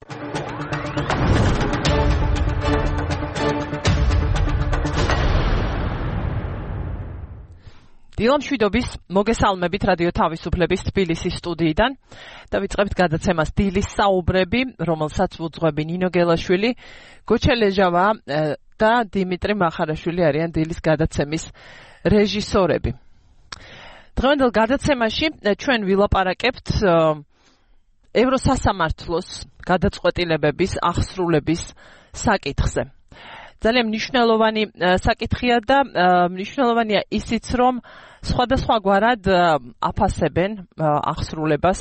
დილამშვიდობის მოგესალმებით რადიო თავისუფლების თბილისის სტუდიიდან და ვიწყებთ გადაცემას დილის საუბრები, რომელსაც უძღვები ნინო გელაშვილი, გოჩა ლეჟავა და დიმიტრი მახარაშვილი არიან დილის გადაცემის რეჟისორები. დღევანდელ გადაცემაში ჩვენ ვილაპარაკებთ ევროსასამართლოს გადაწყვეტილებების აღსრულების საკითხზე. ძალიან მნიშვნელოვანი საკითხია და მნიშვნელოვანია ისიც, რომ სხვადასხვაგვარად აფასებენ აღსრულებას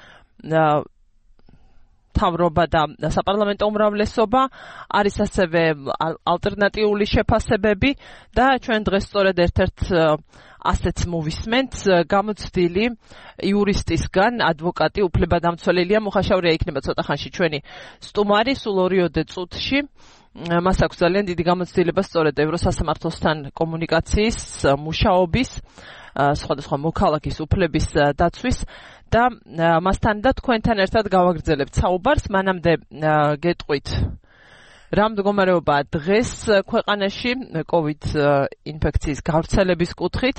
მთავრობა და საპარლამენტო უმრავლესობა, არის ასევე ალტერნატიული შეფასებები და ჩვენ დღეს სწორედ ერთ-ერთ ასეც მოვისმენთ გამოცდილი იურისტისგან, ადვოკატი, უფლებადამცველი ილია მუხაშავრია იქნება ცოტა ხანში ჩვენი სტუმარი, სულ 2 წუთში. მას აქვს ძალიან დიდი გამოცდილება სწორედ ევროსასამართლოსთან კომუნიკაციის, მუშაობის, სხვადასხვა მოქალაქის უფლების დაცვის და მასთან და თქვენთან ერთად გავაგრძელებთ საუბარს. მანამდე გეტყვით რა მდგომარეობაა დღეს ქვეყანაში COVID ინფექციის გავრცელების კუთხით.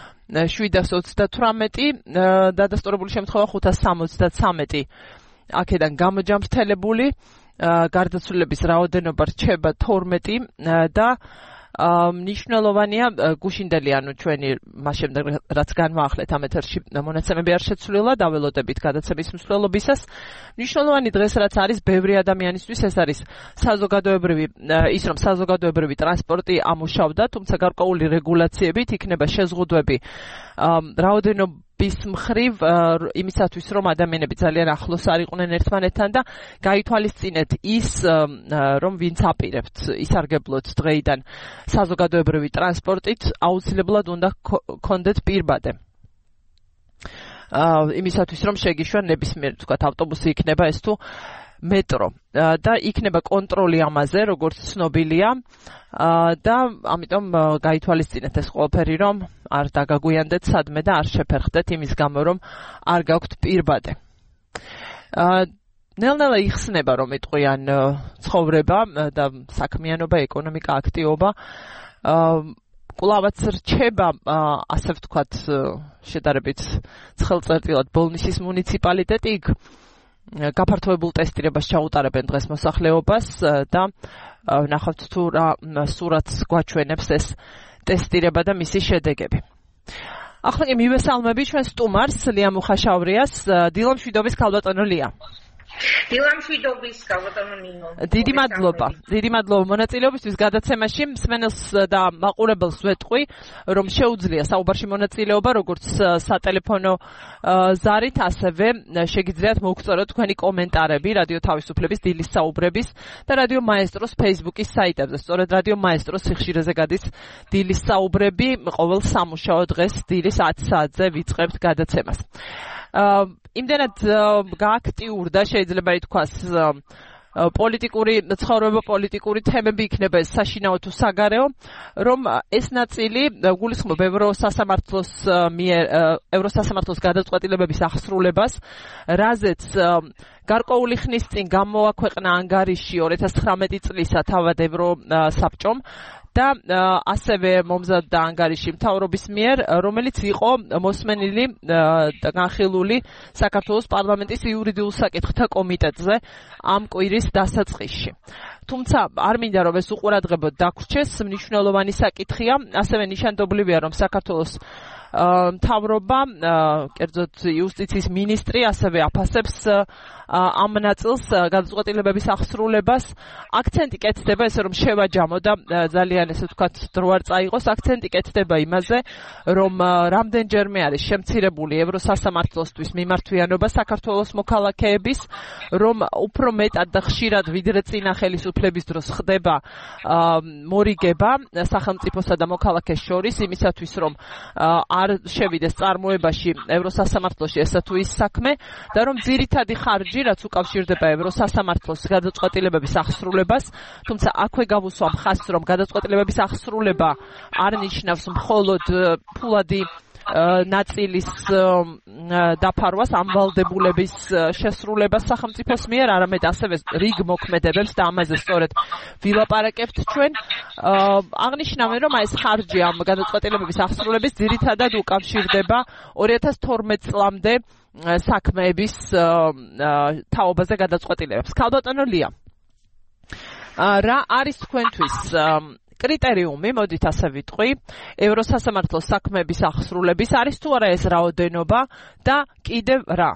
728 დადასტურებული შემთხვევა 573 აქედან გამოჯამრთელებული. გარდაცვლილების რაოდენობა რჩება 12 და მნიშვნელოვანია გუშინდელი, ანუ ჩვენი მას შემდეგ რაც განვაახლეთ ამ ეთერში მონაცემები არ შეცვლილა, დაველოდებით გადაცემის მსვლელობისას. მნიშვნელოვანი დღეს რაც არის ბევრი ადამიანისთვის, ეს არის საზოგადოებრივი ტრანსპორტი ამუშავდა, თუმცა გარკვეული რეგულაციებით იქნება შეზღუდვები რაოდენობის მხრივ იმისათვის, რომ ადამიანები ძალიან ახლოს არ იყვნენ ერთმანეთთან და გაითვალისწინეთ ის, რომ ვინც აპირებთ ისარგებლოთ დღეიდან საზოგადოებრივი ტრანსპორტით, აუცილებლად უნდა გქონდეთ პირბადე. იმისათვის, რომ შეგიშვა ნებისმიერ, თქვათ, ავტობუსი იქნება ეს თუ მეტრო და იქნება კონტროლი ამაზე, როგორც ცნობილია და ამიტომ გაითვალისწინეთ ეს ყველაფერი, რომ არ დაგაგვიანდეთ სადმე და არ შეფერხდეთ იმის გამო, რომ არ გაქვთ პირბადე. ნელ-ნელა იხსნება, რომ იტყვიან ცხოვრება და საქმიანობა, ეკონომიკა, აქტივობა. კვლავაც რჩება, ასე ვთქვათ, შედარებით ცხელწერტილად ბოლნისის მუნიციპალიტეტი, იქ გაფართოებულ ტესტირებას ჩაუტარებენ დღეს მოსახლეობას და ნახავთ თუ რა სურათს გვაჩვენებს ეს ტესტირება და მისი შედეგები. ახლა კი მივესალმები ჩვენ სტუმარს, ლია მუხაშავრიას. დილამშვიდობის ქალბატონო ლია. დილამშვიდობის ქალბატონო ნინო. დიდი მადლობა მონაწილეობისთვის გადაცემაში. მსმენელს და მაყურებელს ვეტყვი, რომ შეუძლია საუბარში მონაწილეობა როგორც სატელეფონო ზარით, ასევე შეგიძლიათ მოგწოროთ თქვენი კომენტარები რადიო თავისუფლების დილის საუბრების და რადიო მაესტროს Facebook-ის საიტებზე. სწორედ რადიო მაესტროს სიხშირეზე გადის დილის საუბრები, ყოველ სამუშაო დღეს დილის 10 საათზე ვიწყებთ გადაცემას. იმდენად გააქტიურდა, შეიძლება ითქვას, პოლიტიკური ცხოვრება, პოლიტიკური თემები იქნება ეს საშინაო თუ საგარეო, რომ ეს ნაწილი გულისხმობ ევროსასამართლოს გადაწყვეტილებების აღსრულებას, რაზეც გარკვეული ხნის წინ გამოაქვეყნა ანგარიში 2019 წლისა თავად ევროსაბჭომ და ასევე მომზადდა ანგარიში მთავრობის მიერ, რომელიც იყო მოსმენილი და განხილული საქართველოს პარლამენტის იურიდიულ საკითხთა კომიტეტზე ამ კვირის დასაწყისში. თუმცა არ მინდა რომ ეს უყურადღებოდ დაგვრჩეს, მნიშვნელოვანი საკითხია, ასევე ნიშანდობლივია, რომ საქართველოს მთავრობა, კერძოდ იუსტიციის მინისტრი ასევე აფასებს ამ ნაწილს გადაწყვეტილებების აღსრულებას. აქცენტი კეთდება ესე რომ შევაჯამო და ძალიან ესე ვთქვათ დრო არ წაიღოს, აქცენტი კეთდება იმაზე, რომ რამდენჯერმე არის შემცირებული ევროსასამართლოსთვის მიმართვიანობა საქართველოს მოქალაქეების, რომ უფრო მეტად და ხშირად ვიდრე წინა ხელისუფლების დროს ხდება მორიგება სახელმწიფოსა და მოქალაქეს შორის იმისათვის, რომ არ შევიდეს წარმოებაში ევროსასამართლოში ესა თუ ის საქმე და რომ ძირითადი ხარჯი რაც უკავშირდება ევროსასამართლოს გადაწყვეტილებების აღსრულებას, თუმცა აქვე გავუსვა მხას, რომ გადაწყვეტილებების აღსრულება არ ნიშნავს მხოლოდ ფულადი ნაწილის დაფარვას ამ ვალდებულების შესრულებას სახელმწიფოს მიერ, არამედ ასევე რიგ მოქმედებებს და ამაზე სწორედ ვილაპარაკებთ ჩვენ. აღნიშნავენ, რომ ეს ხარჯი ამ გადაწყვეტილებების აღსრულების ძირითადად უკავშირდება 2012 წლამდე საქმეების თაობაზე გადაწყვეტილებებს. ქალბატონო ლია, რა არის თქვენთვის კრიტერიუმი, მოდით ასე ვიტყვი, ევროსასამართლოს საქმეების აღსრულების, არის თუ არა ეს რაოდენობა და კიდევ რა?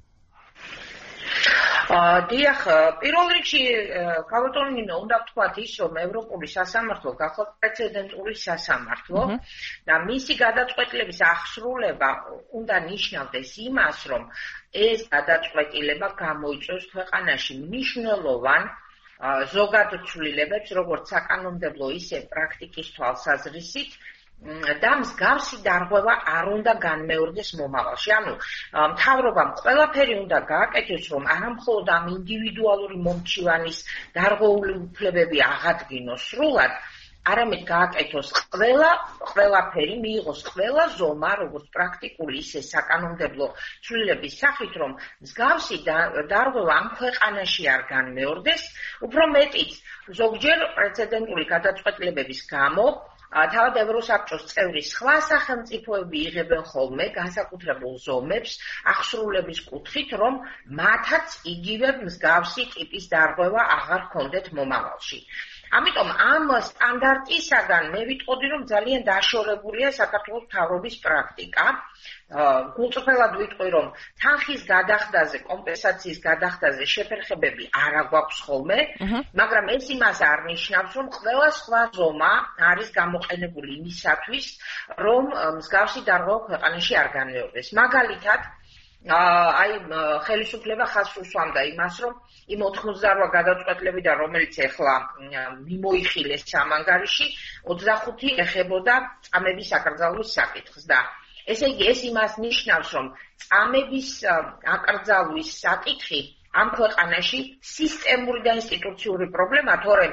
დიახ, პირველ რიგში ქალბატონო ნინო, უნდა ვთქვათ ის, რომ ევროპული სასამართლო გახლავთ პრეცედენტული სასამართლო და მისი გადაწყვეტილების აღსრულება უნდა ნიშნავდეს იმას, რომ ეს გადაწყვეტილება გამოიწვევს ქვეყანაში მნიშვნელოვან ზოგად ცვლილებებს, როგორც საკანონმდებლო, ისე პრაქტიკის თვალსაზრისით და მსგავსი დარღვევა არ უნდა განმეორდეს მომავალში. ანუ მთავრობამ ყველაფერი უნდა გააკეთოს, რომ არა მხოლოდ ამ ინდივიდუალური მომჩივანის დარღვეული უფლებები აღადგინოს სრულად, არამედ გააკეთოს ყველაფერი, მიიღოს ყველა ზომა, როგორც პრაქტიკული, ისე საკანონმდებლო ცვლილების სახით, რომ მსგავსი დარღვევა ამ ქვეყანაში არ განმეორდეს, უფრო მეტიც, ზოგჯერ პრეცედენტული გადაწყვეტილებების გამო თავად ევროსაბჭოს წევრი სხვა სახელმწიფოები იღებენ ხოლმე განსაკუთრებულ ზომებს აღსრულების კუთხით, რომ მათაც იგივე მსგავსი ტიპის დარღვევა აღარ ჰქონდეთ მომავალში. ამიტომ ამ სტანდარტისაგან მე ვიტყოდი, რომ ძალიან დაშორებულია საქართველოს მთავრობის პრაქტიკა. გულწრფელად ვიტყვი, რომ თანხის გადახდაზე, კომპენსაციის გადახდაზე შეფერხებები არ აგვაქვს ხოლმე, მაგრამ ეს იმას არ ნიშნავს, რომ ყველა სხვა ზომა არის გამოყენებული იმისათვის, რომ მსგავსი დარღვევა ქვეყანაში არ განმეორდეს. მაგალითად, ხელისუფლება ხაზს უსვამდა იმას, რომ იმ 88 გადაწყვეტილებიდან, რომელიც ეხლა მიმოიხილეს ამ ანგარიში, 25 ეხებოდა წამების აკრძალვის საკითხს და ესე იგი ეს იმას ნიშნავს, რომ წამების აკრძალვის საკითხი ამ ქვეყანაში სისტემური და ინსტიტუციური პრობლემა, თორემ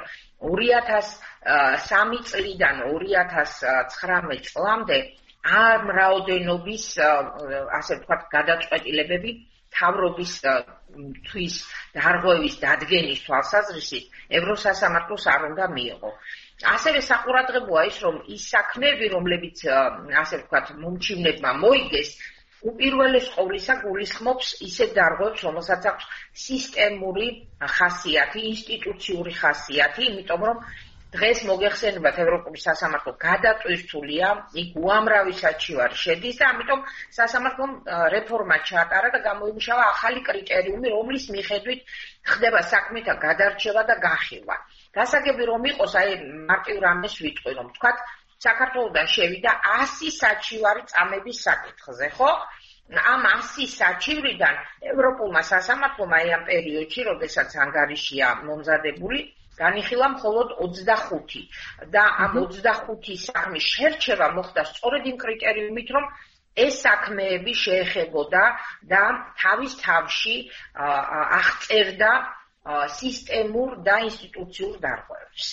2003 წლიდან 2019 წლამდე ამ რაოდენობის, ასე ვთქვათ, გადაწყვეტილებები მთავრობის თვის დარღვევის დადგენის თვალსაზრისით ევროსასამართლოს არ უნდა მიიღო. ასევე საყურადღებოა ის, რომ ის საქმეები, რომლებიც, ასე ვთქვათ, მომჩივნებმა მოიგეს, უპირველეს ყოვლისა გულისხმობს ისეთ დარღვევებს, რომელსაც აქვს სისტემური ხასიათი, ინსტიტუციური ხასიათი, იმიტომ რომ დღეს მოგეხსენებათ ევროპული სასამართლო გადატვირთულია, იქ უამრავი საჩივარი შედის და ამიტომ სასამართლომ რეფორმა ჩაატარა და გამოიმუშავა ახალი კრიტერიუმი, რომლის მიხედვით ხდება საქმეთა გადარჩევა და გახილვა. გასაგები რომ იყოს, მარტივ რამეს ვიტყვი, რომ თქვათ, საქართველოდან შევიდა 100 საჩივარი წამების საკითხზე, ხო? ამ 100 საჩივრიდან ევროპულმა სასამართლომ ამ პერიოდში, როდესაც ანგარიშია მომზადებული, განიხილა მხოლოდ 25 და ამ 25 საქმის შერჩევა მოხდა სწორედ იმ კრიტერიუმით, რომ ეს საქმეები შეეხებოდა და თავის თავში აღწერდა სისტემურ და ინსტიტუციურ დარღვევებს.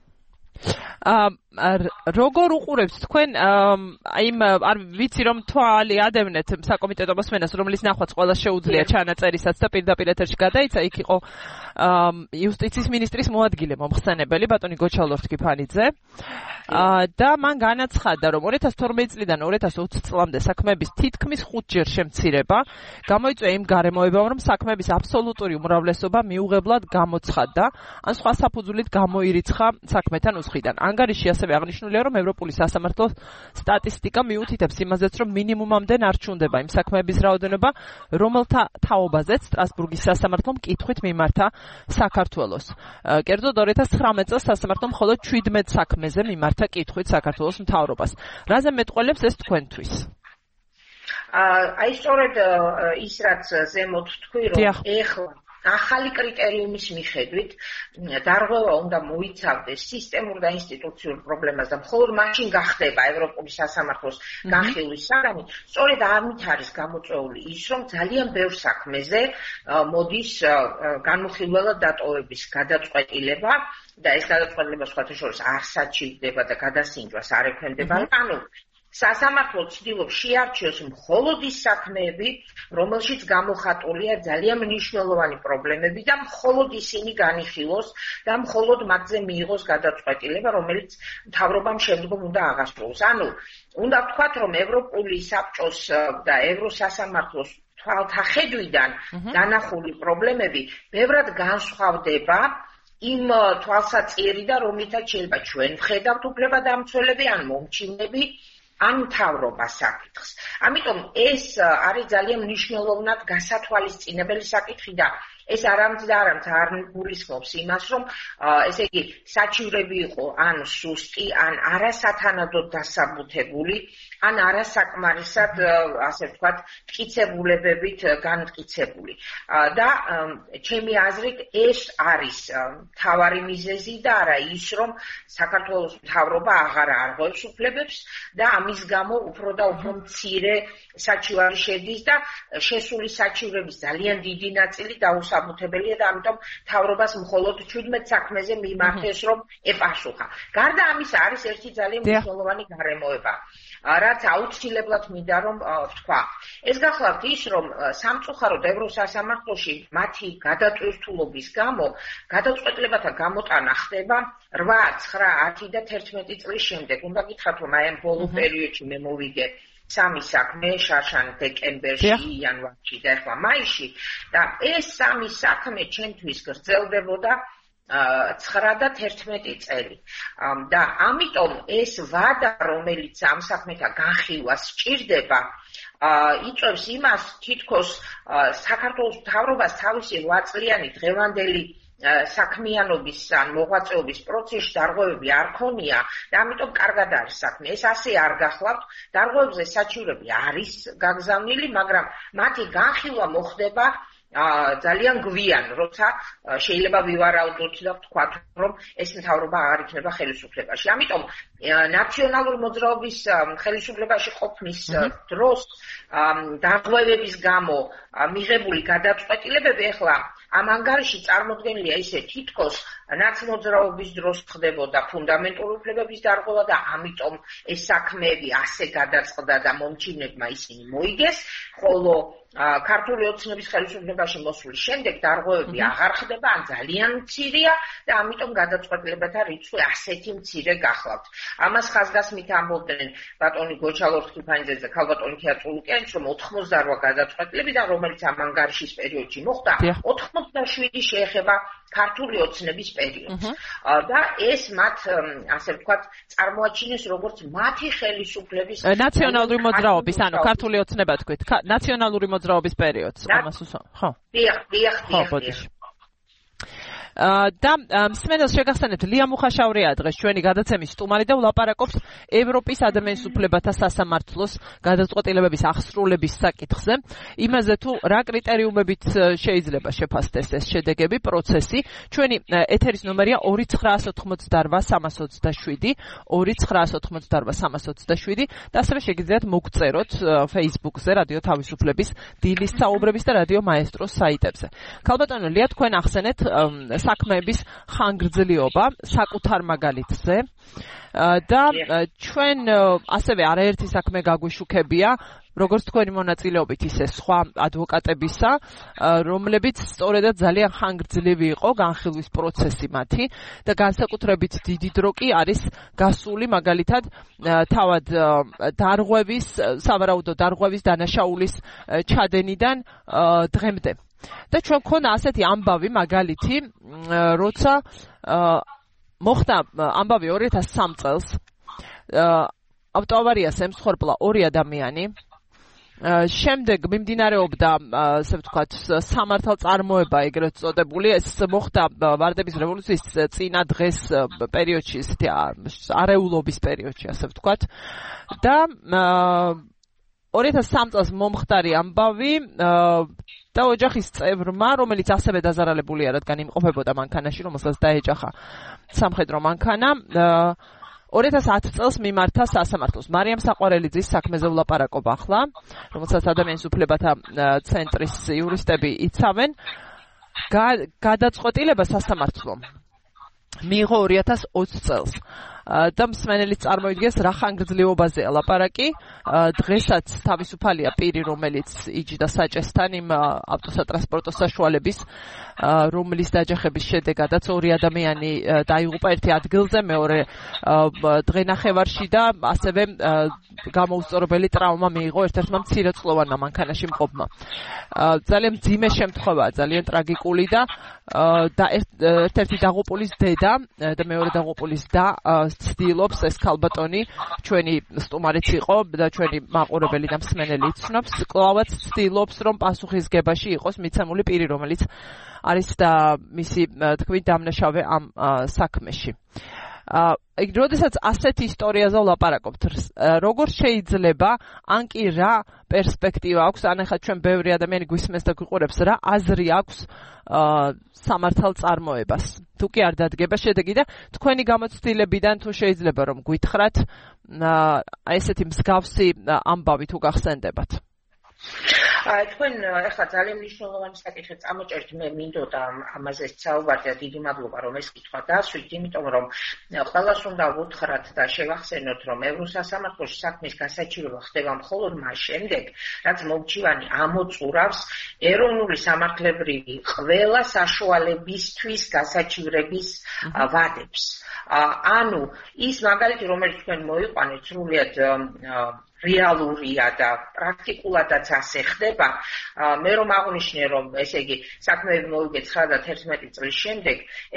როგორ უყურებთ თქვენ იმ არ ვიცი რომ თვალი ადევნეთ საკომიტეტო მოსმენას, რომლის ნახვაც ყველა შეუძლია ჩანაწერისაც და პირდაპირ ეთერში გადაიცა, იქ იყო იუსტიციის მინისტრის მოადგილე მომხსენებელი ბატონი გოჩალ ლორთქიფანიძე და მან განაცხადა, რომ 2012 წლიდან 2020 წლამდე საქმეების თითქმის 5 ჯერ შემცირება გამოიწვია იმ გარემოებამ, რომ საქმეების აბსოლუტური უმრავლესობა მიუღებლად გამოცხადდა, ან სხვა საფუძვლით გამოირიცხა საქმეთან უსხიდან. ანგარიში ასევე აღნიშნულია, რომ ევროპული სასამართლოს სტატისტიკა მიუთითებს იმაზეც, რომ მინიმუმამდე ნარჩუნდება იმ საქმეების რაოდენობა, რომელთა თაობაზეც სტრასბურგის სასამართლომ კითხვით მიმართა საქართველოს. კერძოდ 2019 წელს სასამართლომ მხოლოდ 17 საქმეზე მიმართა კითხვით საქართველოს მთავრობას. რაზე მეტყველებს ეს თქვენთვის? სწორედ ის რაც ზემოთ თქვი, რომ ეხლა ახალი კრიტერიუმის მიხედვით დარღვევა უნდა მოიცავდეს სისტემურ და ინსტიტუციურ პრობლემას და მხოლოდ მაშინ გახდება ევროპული სასამართლოს განხილვის საგანი. სწორედ ამით არის გამოწვეული ის, რომ ძალიან ბევრ საქმეზე მოდის განმხილველად დატოვების გადაწყვეტილება და ეს გადაწყვეტილება სხვათა შორის არ საჩივდება და გადასინჯვას არ ექვემდებარა. ანუ სასამართლო ცდილობს შეარჩიოს მხოლოდ ის საქმეები, რომელშიც გამოხატულია ძალიან მნიშვნელოვანი პრობლემები და მხოლოდ ისინი განიხილოს და მხოლოდ მათზე მიიღოს გადაწყვეტილება, რომელიც მთავრობამ შემდგომ უნდა აღასრულოს. ანუ უნდა ვთქვათ, რომ ევროპული საბჭოს და ევროსასამართლოს თვალთახედვიდან დანახული პრობლემები ბევრად განსხვავდება იმ თვალსაჩინოდან, რომლითაც შეიძლება ჩვენ ვხედავთ უფლებადამცველები ან მომჩინები ან მთავრობა საკითხს. ამიტომ ეს არის ძალიან მნიშვნელოვნად გასათვალისწინებელი საკითხი და ეს არამედ არ გულისხმობს იმას, რომ ესე იგი საჩივრები იყო ან სუსტი, ან არასათანადოდ დასაბუთებული, ან არასაკმარისად, ასე ვთქვათ, მტკიცებულებებით განმტკიცებული. და ჩემი აზრით ეს არის მთავარი მიზეზი და არა ის, რომ საქართველოს მთავრობა აღარ არღვევს უფლებებს და ამის გამო უფრო და უფრო მცირე საჩივარი შედის და შესული საჩივრების ძალიან დიდი ნაწილი დაუსაბუთებელია და ამიტომ მთავრობას მხოლოდ 17 საქმეზე მიმართეს, რომ ეპასუხა. გარდა ამისა არის ერთი ძალიან მნიშვნელოვანი გარემოება, რაც აუცილებლად მინდა რომ ვთქვა. ეს გახლავთ ის, რომ სამწუხაროდ ევროსასამართლოში მათი გადატვირთულობის გამო გადაწყვეტილებათა გამოტანა ხდება 8, 9, 10 და 11 წლის შემდეგ. უნდა გითხრათ, რომ აი ამ ბოლო პერიოდში მე მოვიგე 3 საქმე შარშან დეკემბერში, იანვარში და ახლა მაისში და ეს 3 საქმე ჩემთვის გრძელდებოდა 9 და 11 წელი. და ამიტომ ეს ვადა, რომელიც ამ საქმეთა განხილვას სჭირდება, იწვევს იმას, თითქოს საქართველოს მთავრობას თავისი 8 წლიანი დღევანდელი საქმიანობის ან მოღვაწეობის პროცესში დარღვევები არ ქონია და ამიტომ კარგად არის საქმე. ეს ასე არ გახლავთ. დარღვევებზე საჩივრები არის გაგზავნილი, მაგრამ მათი განხილვა მოხდება ძალიან გვიან, როცა შეიძლება ვივარაუდოთ და ვთქვათ, რომ ეს მთავრობა აღარ იქნება ხელისუფლებაში. ამიტომ ნაციონალური მოძრაობის ხელისუფლებაში ყოფნის დროს დარღვევების გამო მიღებული გადაწყვეტილებები ახლა ამ ანგარიში წარმოდგენილია ისე, თითქოს ნაცმოძრაობის დროს ხდებოდა ფუნდამენტური უფლებების დარღვევა და ამიტომ ეს საქმეები ასე გადაწყდა და მომჩინებმა ისინი მოიგეს, ხოლო ქართული ოცნების ხელისუფლებაში მოსვლის შემდეგ დარღვევები აღარ ხდება, ან ძალიან მცირეა და ამიტომ გადაწყვეტილებათა რიცხვი ასეთი მცირე გახლავთ. ამას ხაზგასმით ამბობდნენ ბატონი გოჩალოვსკი-ფანიძე და ქალბატონი ქიაწულუკიანიც, რომ 88 გადაწყვეტილებიდან, რომელიც ამ ანგარიშის პერიოდში მოხდა, 87 შეეხება ქართული ოცნების პერიოდს. და ეს მათ, ასე ვთქვათ, წარმოაჩინეს როგორც მათი ხელისუფლების ნაციონალური მოძრაობის, ანუ ქართული ოცნება თქვით, ნაციონალური მოძრაობის პერიოდს, ამას ხო? დიახ. და მსმენელს შეგახსენებთ, ლია მუხაშავრია დღეს ჩვენი გადაცემის სტუმარი და ვლაპარაკობთ ევროპის ადამიანის უფლებათა სასამართლოს გადაწყვეტილებების აღსრულების საკითხზე, იმაზე თუ რა კრიტერიუმებით შეიძლება შეფასდეს ეს შედეგები, პროცესი. ჩვენი ეთერის ნომერია 2988327 2988327 და ასევე შეგიძლიათ მოგწეროთ Facebook-ზე რადიო თავისუფლების დილის საუბრების და რადიო მაესტროს საიტებზე. ქალბატონო ლია, თქვენ ახსენეთ საქმეების ხანგრძლივობა საკუთარ მაგალითზე და ჩვენ ასევე არაერთი საქმე გაგვიშუქებია, როგორც თქვენი მონაწილეობით ისე სხვა ადვოკატებისა, რომლებიც სწორედად ძალიან ხანგრძლივი იყო განხილვის პროცესი მათი და განსაკუთრებით დიდი დრო კი არის გასული მაგალითად თავად დარღვევის, სავარაუდო დარღვევის დანაშაულის ჩადენიდან დღემდე. და ჩვენ გქონდა ასეთი ამბავი მაგალითი, როცა მოხდა ამბავი 2003 წელს, ავტოავარიას ემსხვერპლა 2 ადამიანი, შემდეგ მიმდინარეობდა, ასე ვთქვათ, სამართალწარმოება ეგრეთ წოდებული, ეს მოხდა ვარდების რევოლუციის წინა დღეს პერიოდში, ესეთი არეულობის პერიოდში, ასე ვთქვათ. და 2003 წელს მომხდარი ამბავი და ოჯახის წევრმა, რომელიც ასევე დაზარალებულია, რადგან იმყოფებოდა მანქანაში, რომელსაც დაეჯახა სამხედრო მანქანა, 2010 წელს მიმართა სასამართლოს. მარიამ საყვარელიძის საქმეზე ვლაპარაკობ ახლა, რომელსაც ადამიანის უფლებათა ცენტრის იურისტები იცავენ. გადაწყვეტილება სასამართლომ მიიღო 2020 წელს. და მსმენელიც წარმოიდგეს რა ხანგრძლივობაზეა ლაპარაკი. დღესაც თავისუფალია პირი, რომელიც იჯდა საჭესთან იმ ავტოსატრანსპორტო საშუალების, რომლის დაჯახების შედეგადაც 2 ადამიანი დაიღუპა ერთი ადგილზე, მეორე დღენახევარში და ასევე გამოუსწორებელი ტრავმა მიიღო ერთ-ერთმა მცირეწლოვანმა მანქანაში მყოფმა. ძალიან მძიმე შემთხვევაა, ძალიან ტრაგიკული და ერთ-ერთი დაღუპულის დედა და მეორე დაღუპულის და ცდილობს ეს ქალბატონი ჩვენი სტუმარიც იყო და ჩვენი მაყურებელი და მსმენელი იცნობს, კლავაც ცდილობს რომ პასუხისგებაში იყოს მიცემული პირი, რომელიც არის და მისი თქმით დამნაშავე ამ საქმეში. როდესაც ასეთ ისტორიაზე ვლაპარაკობთ, როგორ შეიძლება ან კი რა პერსპექტივა აქვს, ან ახლა ჩვენ ბევრი ადამიანი გვისმენს და გვიყურებს, რა აზრი აქვს სამართალ წარმოებას. თუ კი არ დადგება შედეგი და თქვენი გამოცდილებიდან თუ შეიძლება რომ გითხრათ ესეთი მსგავსი ამბავი თუ გახსენდებათ. თქვენ ახლა ძალიან მნიშვნელოვანი საკითხი წამოჭერთ, მე მინდოდა ამაზე საუბარი და დიდი მადლობა რომ ეს კითხვა დასვით, იმიტომ რომ ყველას უნდა ვუთხრათ და შევახსენოთ, რომ ევროსასამართლოში საქმის გასაჩივრება ხდება მხოლოდ მას შემდეგ, რაც მომჩივანი ამოწურავს ეროვნული სამართლებრივი ყველა საშუალებისთვის გასაჩივრების ვადებს. ანუ ის მაგალითი, რომელიც თქვენ მოიყვანეთ, სრულიად რეალურია და პრაქტიკულადაც ასე ხდება. მე რომ აღვნიშნე, რომ ესე იგი საქმეები მოვიგე 9-11 წლის შემდეგ,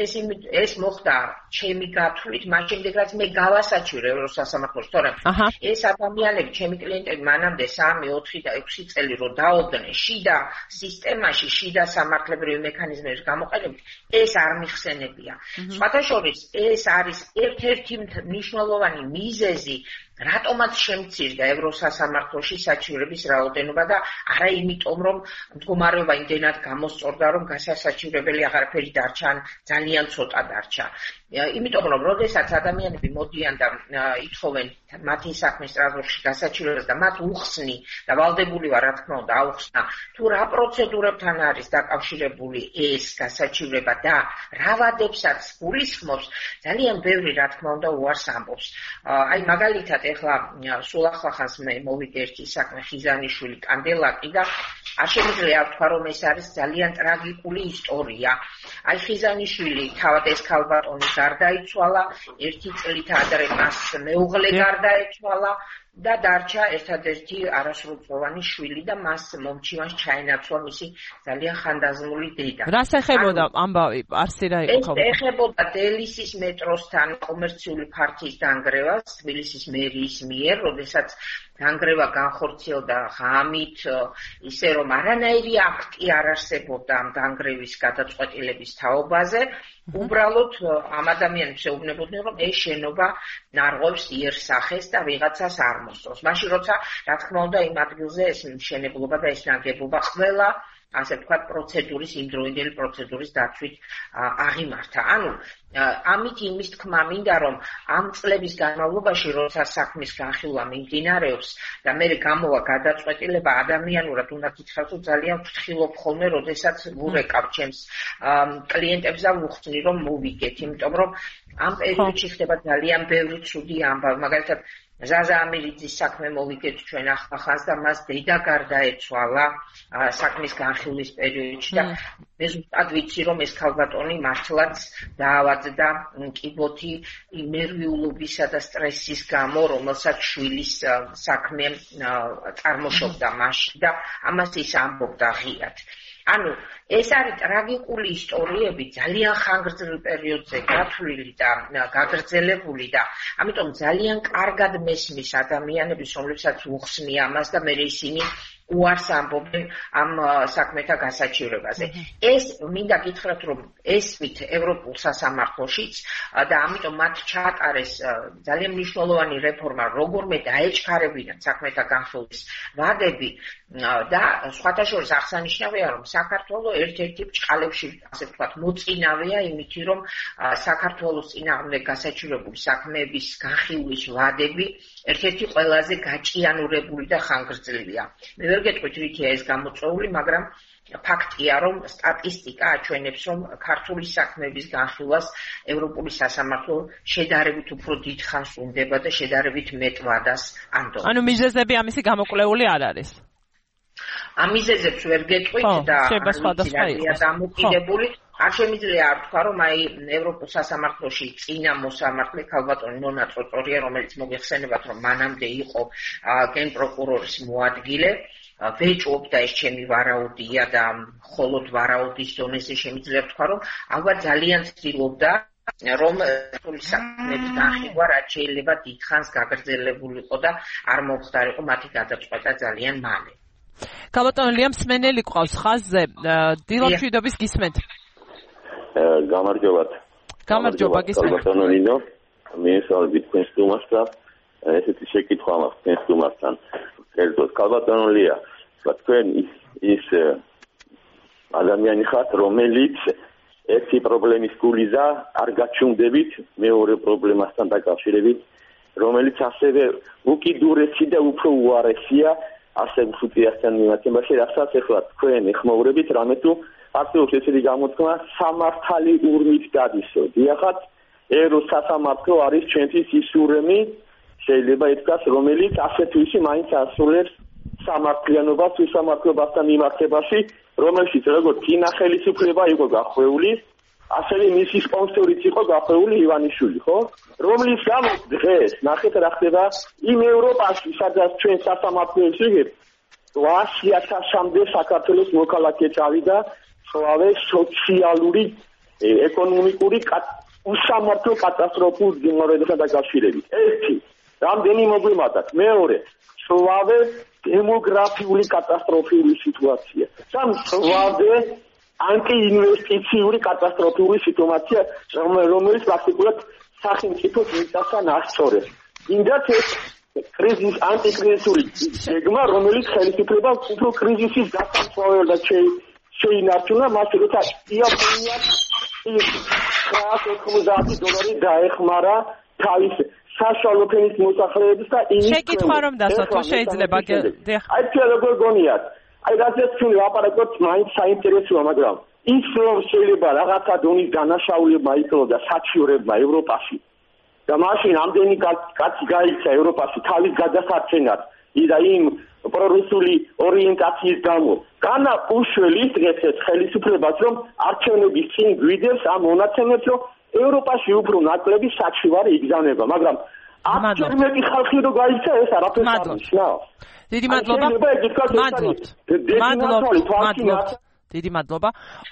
ეს მოხდა ჩემი გათვლით, მას შემდეგ რაც მე გავასაჩივრე ევროსასამართლოში, თორემ ეს ადამიანები, ჩემი კლიენტები მანამდე 3, 4 და 6 წელი რო დაოდნენ შიდა სისტემაში, შიდა სამართლებრივი მექანიზმების გამოყენებით, ეს არ მიხსენებია. სხვათა შორის, ეს არის ერთ-ერთი მნიშვნელოვანი მიზეზი, რატომაც შემცირდა ევროსასამართლოში საჩივრების რაოდენობა და არა იმიტომ, რომ მდგომარეობა იმდენად გამოსწორდა, რომ გასასაჩივრებელი აღარაფერი დარჩა, ძალიან ცოტა დარჩა. იმიტომ რომ როდესაც ადამიანები მოდიან და ითხოვენ მათი საქმის სტრასბურგში გასაჩივრებას და მათ უხსნი და ვალდებული ვარ, რა თქმა უნდა, აუხსნა, თუ რა პროცედურებთან არის დაკავშირებული ეს გასაჩივრება და რა ვადებსაც გულისხმობს, ძალიან ბევრი, რა თქმა უნდა, უარს ამბობს. აი მაგალითად ეხლა სულ ახლახანს მე მოვიდე ერთი საქმე ხიზანიშვილი კანდელაკი და არ შემიძლია ვთქვა რომ ეს არის ძალიან ტრაგიკული ისტორია. აი ხიზანიშვილი თავად ეს ქალბატონი გარდაიცვალა, 1 წლით ადრე მას მეუღლე გარდაეცვალა და დარჩა ერთადერთი არასრულწლოვანი შვილი და მას მომჩივანს ჩაენაცვლა მისი ძალიან ხანდაზმული დედა. რას ეხებოდა ამბავი? არსი რა იყო? ეს ეხებოდა დელისის მეტროსთან კომერციული ფართის დანგრევას თბილისის მერიის მიერ, როდესაც დანგრევა განხორციელდა ღამით, ისე რომ არანაირი აქტი არ არსებობდა ამ დანგრევის გადაწყვეტილების თაობაზე. უბრალოდ ამ ადამიანებს ეუბნებოდნენ, რომ ეს შენობა ნარღვევს იერსახეს და ვიღაცას არ მოსწონს. მაშინ როცა რა თქმა უნდა იმ ადგილზე ეს მშენებლობა და ეს ნაგებობა ყველა ასე ვთქვათ პროცედურის იმდროინდელი პროცედურის დაცვით აღიმართა. ანუ ამით იმის თქმა მინდა რომ ამ წლების განმავლობაში როცა საქმის განხილვა მიმდინარეობს და მე გამოვა გადაწყვეტილება ადამიანურად უნდა გითხრათ რომ ძალიან ვფრთხილობ ხოლმე როდესაც ვურეკავ ჩემს კლიენტებს და ვუხსნი რომ მოვიგეთ, იმიტომ რომ ამ პერიოდში ხდება ძალიან ბევრი ცუდი ამბავი. მაგალითად ზაზა ამირიძის საქმე მოვიგეთ ჩვენ ახლახანს და მას დედა გარდაეცვალა საქმის განხილვის პერიოდში და მე ზუსტად ვიცი რომ ეს ქალბატონი მართლაც დაავადდა კიბოთი ნერვიულობისა და სტრესის გამო, რომელსაც შვილის საქმე წარმოშობდა მასში და ამას ის ამბობდა ღიად. ანუ ეს არის ტრაგიკული ისტორიები, ძალიან ხანგრძლივ პერიოდზე გათვლილი და გაგრძელებული და ამიტომ ძალიან კარგად მესმის ადამიანების, რომლებსაც უხსნი ამას და მე ისინი უარს ამბობენ ამ საქმეთა გასაჩივრებაზე. ეს მინდა გითხრათ, რომ ესვით ევროპულ სასამართლოშიც და ამიტომ მათ ჩაატარეს ძალიან მნიშვნელოვანი რეფორმა, როგორმე დაეჩქარებინათ საქმეთა განხილვის ვადები და სხვათა შორის აღსანიშნავია, რომ საქართველოს ერთ-ერთი ბრჭყალებში, ასე ვთქვათ, მოწინავეა იმითი, რომ საქართველოს წინააღმდეგ გასაჩივრებული საქმეების განხილვის ვადები ერთ-ერთი ყველაზე გაჭიანურებული და ხანგრძლივია. მე ვერ გეტყვით რითია ეს გამოწვეული, მაგრამ ფაქტია, რომ სტატისტიკა აჩვენებს, რომ ქართული საქმეების განხილვას ევროპული სასამართლო შედარებით უფრო დიდ ხანს უნდება და შედარებით მეტ ვადას ანდობს. ანუ მიზეზები ამისი გამოკვლეული არ არის. ამ მიზეზებს ვერ გეტყვით და დამოკიდებული არ შემიძლია არ თქვა, რომ აი ევროპულ სასამართლოში წინა მოსამართლე ქალბატონი ნონა ტროტორია, რომელიც მოგეხსენებათ, რომ მანამდე იყო გენპროკურორის მოადგილე, ვეჭობდა ეს ჩემი ვარაუდია და მხოლოდ ვარაუდის დონეზე შემიძლია თქვა, რომ ალბათ ძალიან ცდილობდა რომ საქმეების განხილვა რაც შეიძლება დიდხანს გაგრძელებულიყო და არ მომხდარიყო მათი გადაწყვეტა ძალიან მალე. ქალბატონ ლია მსმენელი ყავს ხაზზე, დილო მშვიდობის გისმენთ. გამარჯობათ. გამარჯობა გისმენთ. ქალბატონო ნინო, მიესალმებით თქვენს სტუმარს და ესეთი შეკითხვა მაქვს თქვენს სტუმართან. კერძოდ ქალბატონო ლია, თქვენ ის ადამიანი ხართ, რომელიც ერთი პრობლემის გულიზა არ გაჩვენდებით მეორე პრობლემასთან დაკავშირებით, რომელიც ასევე უკიდურესი და უფრო უარესია ასეთ სიტუაციასთან მიმართებაში, რასაც ახლა თქვენ ეხმაურებით, რამე თუ არსებობს ესეთი გამოთქმა სამართალი ურმით დადისო. დიახაც, ეროს სასამართლო არის ჩვენთვის ის ურემი, შეიძლება ითქვას, რომელიც ასეთ ვისი მაინც ასრულებს სამართლიანობას უსამართლობასთან მიმართებაში, რომელშიც როგორც წინა ხელისუფლება იყო გახვეული, ასევე მისი სპონსორიც იყო გახვეული ივანიშვილი, ხო? რომლის გამო დღეს ნახეთ რა ხდება იმ ევროპაში, სადაც ჩვენ სასამართლოებს ვიღებთ, 800.000-მდე საქართველოს მოქალაქე წავიდა სლავე სოციალური, ეკონომიკური უსამართლო კატასტროფულ მდგომარეობასთან დაკავშირებით. ერთი, რამდენი მოგვიმატათ. მეორე, სლავე დემოგრაფიული კატასტროფული სიტუაცია. სლავე ანტიინვესტიციური კატასტროფული სიტუაცია, რომელიც პრაქტიკულად სახელმწიფოს მიწასთან აღწორებს. იმდაც ეს კრიზის ანტიკრიზისული გეგმა, რომელიც ხელისუფლებას უფრო კრიზისის დასამსვავებლად შეინარჩუნა, მას როცა იაპონია $990 დაეხმარა თავის საშუალო ფენის მოსახლეებს და იმის შეკითხვა რომ დასვა თუ შეიძლება აი თქვენ როგორ გონიათ აი რასაც თქვენ ლაპარაკობთ მაინც საინტერესოა მაგრამ ის რომ შეიძლება რაღაცა დონის დანაშაულებმა იწლოდა საჩივრებმა ევროპაში და მაშინ ამდენი კაცი გაიქცა ევროპაში თავის გადასარჩენად და იმ პრორუსული ორიენტაციის გამო განა უშველის დღეს ეს ხელისუფლებას რომ არჩევნების წინ გვიდევს ამ მონაცემებს რომ ევროპაში უფრო ნაკლები საჩივარი იგზავნება, მაგრამ აბსოლუტური ხალხი რო გაიქცა ეს არაფერს არ ნიშნავს. დიდი მადლობა. დიდი მადლობა.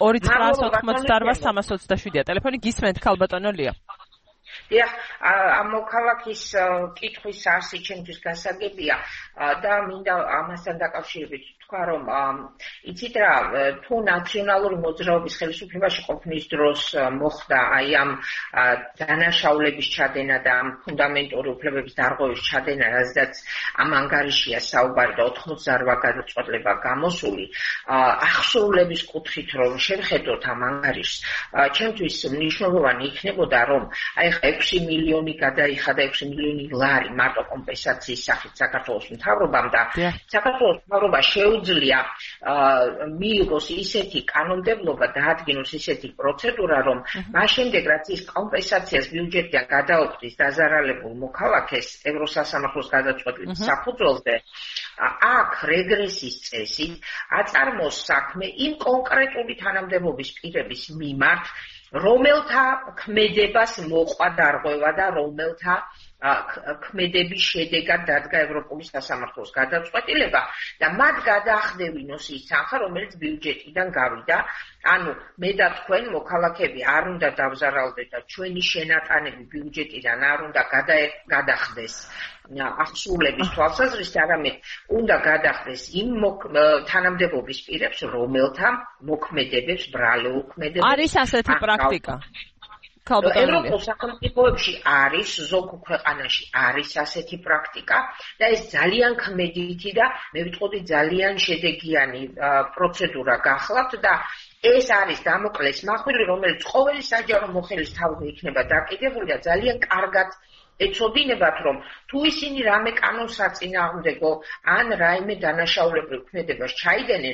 2988-327 ტელეფონი გისმენთ ქალბატონო ლია. დიახ, ამ მოქალაქის კითხვის არსი ჩემთვის გასაგებია და მინდა ამასთან დაკავშირებით თქვა, რომ იცით რა, თუ ნაციონალური მოძრაობის ხელისუფლებაში ყოფნის დროს მოხდა აი ამ დანაშაულების ჩადენა და ამ ფუნდამენტური უფლებების დარღვევის ჩადენა, რაზეც ამ ანგარიშია საუბარი და 88 გადაწყვეტილება გამოსული, აღსრულების კუთხით რომ შევხედოთ ამ ანგარიშს, ჩემთვის მნიშვნელოვანი იქნებოდა, რომ აი 6 მილიონი გადაიხადა 6 მილიონი ლარი მარტო კომპენსაციის სახით საქართველოს მთავრობამ და საქართველოს მთავრობა შეუძლია მიიღოს ისეთი კანონმდებლობა და ადგენოს ისეთი პროცედურა, რომ მას შემდეგ რაც ის კომპენსაციას ბიუჯეტიდან გადაუხდის დაზარალებულ მოქალაქეს ევროსასამართლოს გადაწყვეტილების საფუძველზე, აქ რეგრესის წესით აწარმოოს საქმე იმ კონკრეტული თანამდებობის პირების მიმართ, რომელთა ქმედებას მოყვა დარღვევა და რომელთა ქმედების შედეგად დადგა ევროპული სასამართლოს გადაწყვეტილება და მათ გადაახდევინოს ის თანხა, რომელიც ბიუჯეტიდან გავიდა. ანუ მე და თქვენ მოქალაქეები არ უნდა დავზარალდეთ და ჩვენი შენატანები ბიუჯეტიდან არ უნდა გადახდეს აღსრულების თვალსაზრისით, არამედ უნდა გადახდეს იმ თანამდებობის პირებს, რომელთა მოქმედებებს, ბრალეულ ქმედებებს არის ასეთი პრაქტიკა. ევროპულ სახელმწიფოებში არის, ზოგ ქვეყანაში არის ასეთი პრაქტიკა და ეს ძალიან ქმედითი და მე ვიტყოდი ძალიან შედეგიანი პროცედურა გახლავთ და ეს არის დამოკლეს მახვილი, რომელიც ყოველი საჯარო მოხელის თავზე იქნება დაკიდებული და ძალიან კარგად ეცოდინებათ, რომ თუ ისინი რამე კანონს საწინააღმდეგო ან რაიმე დანაშაულებრივ ქმედებას ჩაიდენენ,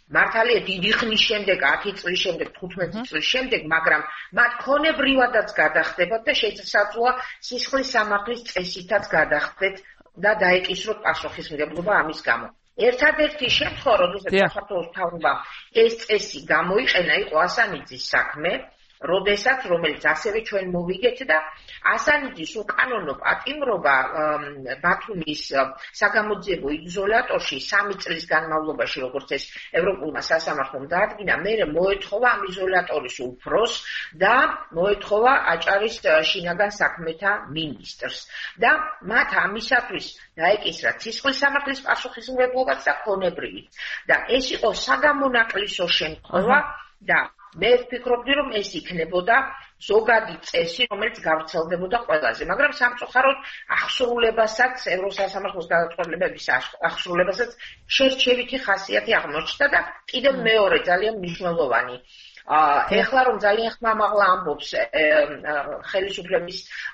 მართალია დიდი ხნის შემდეგ 10 წლის შემდეგ 15 წლის შემდეგ მაგრამ მათ ქონებრივადაც გადახდებათ და შესაძლოა სისხლის სამართლის წესითაც გადახდეთ და დაეკისროთ პასუხისმგებლობა ამის გამო ერთადერთი შემთხვევა როდესაც საქართველოს მთავრობამ ეს წესი გამოიყენა იყო ასანიძის საქმე როდესაც რომელიც ასევე ჩვენ მოვიგეთ და ასანიძის უკანონო პატიმრობა ბათუმის საგამოძიებო იზოლატორში 3 წლის განმავლობაში როგორც ეს ევროპულმა სასამართლომ დაადგინა მე მოეთხოვა ამ იზოლატორის უფროს და მოეთხოვა აჭარის შინაგან საქმეთა მინისტრს და მათ ამისათვის დაეკისრათ სისხლის სამართლის პასუხისმგებლობაც და ქონებრივი და ეს იყო საგამონაკლისო შემთხვევა და მე ვფიქრობდი რომ ეს იქნებოდა ზოგადი წესი რომელიც გავრცელდებოდა ყველაზე მაგრამ სამწუხაროდ აღსრულებასაც ევროსასამართლოს გადაწყვეტილებების აღსრულებასაც შერჩევითი ხასიათი აღმოჩნდა და კიდევ მეორე ძალიან მნიშვნელოვანი ეხლა რომ ძალიან ხმამაღლა ამბობს ხელისუფლების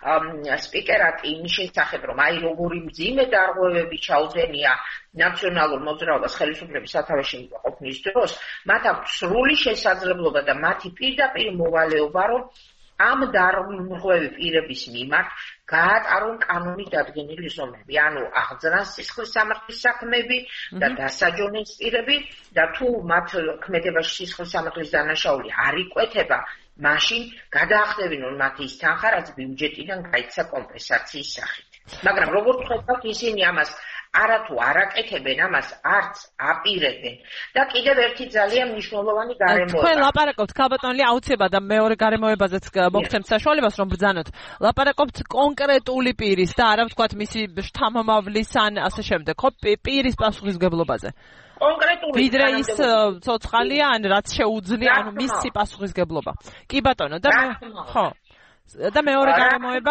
სპიკერატი იმის შესახებ რომ აი როგორი მძიმე დარღვევები ჩაუდგენია ნაციონალურ მოძრაობას ხელისუფლების სათავეში ყოფნის დროს მათ აქვს სრული შესაძლებლობა და მათი პირდაპირ მოვალეობა რომ ამ დარღვევი პირების მიმართ გაატარონ კანონით დადგენილი ზომები ანუ აღძრას სისხლის სამართლის საქმეები და დასაჯონეს პირები და თუ მათ ქმედებაში სისხლის სამართლის დანაშაული არ იკვეთება მაშინ გადაახდებინონ მათ ის თანხა რაც ბიუჯეტიდან გაიქცა კომპენსაციის სახით მაგრამ როგორც ხედავთ ისინი ამას არათუ არაკეთებენ ამას არც აპირებენ და კიდევ ერთი ძალიან მნიშვნელოვანი გარემოება თქვენ ლაპარაკობთ ქალბატონი აუცილებლად და მეორე გარემოებაზეც მოგცემთ საშუალებას რომ ბრძანოთ ლაპარაკობთ კონკრეტული პირის და არა ვთქვათ მისი შთამომავლის ან ასე შემდეგ ხო პირის პასუხისმგებლობაზე კონკრეტული ვიდრე ის ცოცხალია ან რაც შეუძლია ანუ მისი პასუხისმგებლობა კი ბატონო და ხო და მეორე გარემოება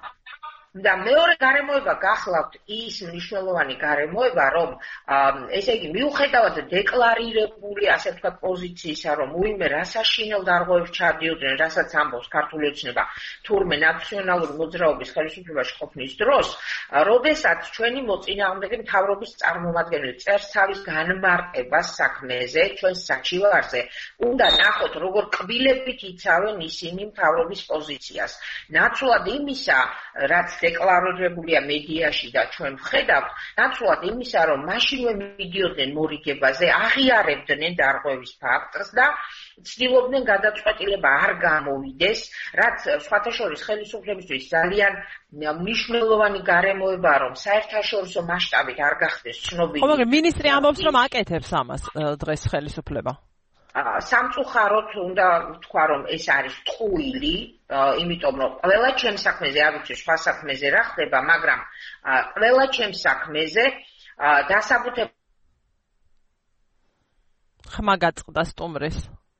და მეორე გარემოება გახლავთ ის მნიშვნელოვანი გარემოება რომ ესე იგი მიუხედავად დეკლარირებული ასე ვთქვათ პოზიციისა რომ უიმე რასაშინელ დარღვევებს ჩადიოდნენ რასაც ამბობს ქართული ოცნება თურმე ნაციონალური მოძრაობის ხელისუფლებაში ყოფნის დროს როდესაც ჩვენი მოწინააღმდეგე მთავრობის წარმომადგენელი წერს თავის განმარტებას საქმეზე ჩვენს საჩივარზე უნდა ნახოთ როგორ კბილებით იცავენ ისინი მთავრობის პოზიციას ნაცვლად იმისა რაც დეკლარირებულია მედიაში და ჩვენ ვხედავთ, ნაცვლად იმისა, რომ მაშინვე მიდიოდნენ მორიგებაზე, აღიარებდნენ დარღვევის ფაქტს და ცდილობდნენ გადაწყვეტილება არ გამოვიდეს, რაც სხვათა შორის ხელისუფლებისთვის ძალიან მნიშვნელოვანი გარემოებაა, რომ საერთაშორისო მასშტაბით არ გახდეს ცნობილი. ხო, მაგრამ მინისტრი ამბობს, რომ აკეთებს ამას დღეს ხელისუფლება. სამწუხაროდ უნდა ვთქვა რომ ეს არის ტყუილი, იმიტომ რომ ყველა ჩემს საქმეზე არ ვიცი სხვა საქმეზე რა ხდება, მაგრამ ყველა ჩემს საქმეზე დასაბუთება ხმა გაწყდა სტუმრის.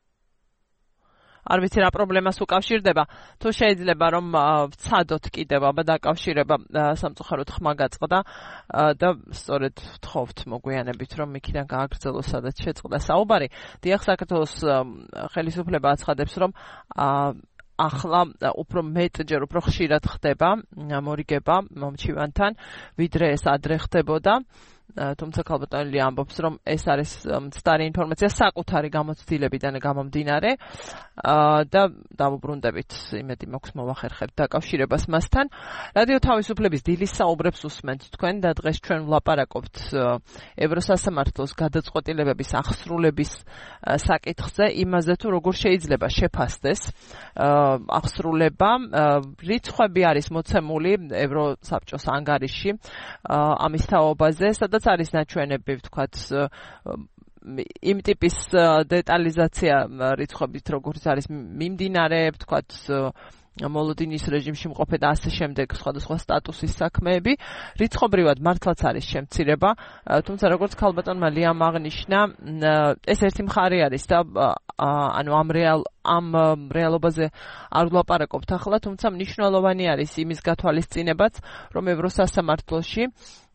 არ ვიცი რა პრობლემას უკავშირდება, თუ შეიძლება რომ ვცადოთ კიდევ აბა დაკავშირება სამწუხაროდ ხმა გაწყდა და სწორედ ვთხოვთ მოგვიანებით რომ იქიდან გააგრძელოს სადაც შეწყდა საუბარი. დიახ, საქართველოს ხელისუფლება აცხადებს რომ ახლა უფრო მეტჯერ უფრო ხშირად ხდება მორიგება მომჩივანთან, ვიდრე ეს ადრე ხდებოდა. თუმცა ქალბატონი ამბობს რომ ეს არის მცდარი ინფორმაცია საკუთარი გამოცდილებიდან გამომდინარე და დავუბრუნდებით იმედი მაქვს მოვახერხებთ დაკავშირებას მასთან. რადიო თავისუფლების დილის საუბრებს უსმენთ თქვენ და დღეს ჩვენ ვლაპარაკობთ ევროსასამართლოს გადაწყვეტილებების აღსრულების საკითხზე, იმაზე თუ როგორ შეიძლება შეფასდეს აღსრულება. რიცხვები არის მოცემული ევროსაბჭოს ანგარიში ამის თაობაზე, სადაც არის ნაჩვენები, ვთქვათ, იმ ტიპის დეტალიზაცია რიცხვებით, როგორც არის მიმდინარე, ვთქვათ, მოლოდინის რეჟიმში მყოფე და ასე შემდეგ სხვადასხვა სტატუსის საქმეები. რიცხობრივად მართლაც არის შემცირება, თუმცა როგორც ქალბატონმა ლიამ აღნიშნა, ეს ერთი მხარე არის და ანუ ამ რეალობაზე არ ვლაპარაკობთ ახლა, თუმცა მნიშვნელოვანი არის იმის გათვალისწინებაც, რომ ევროსასამართლოში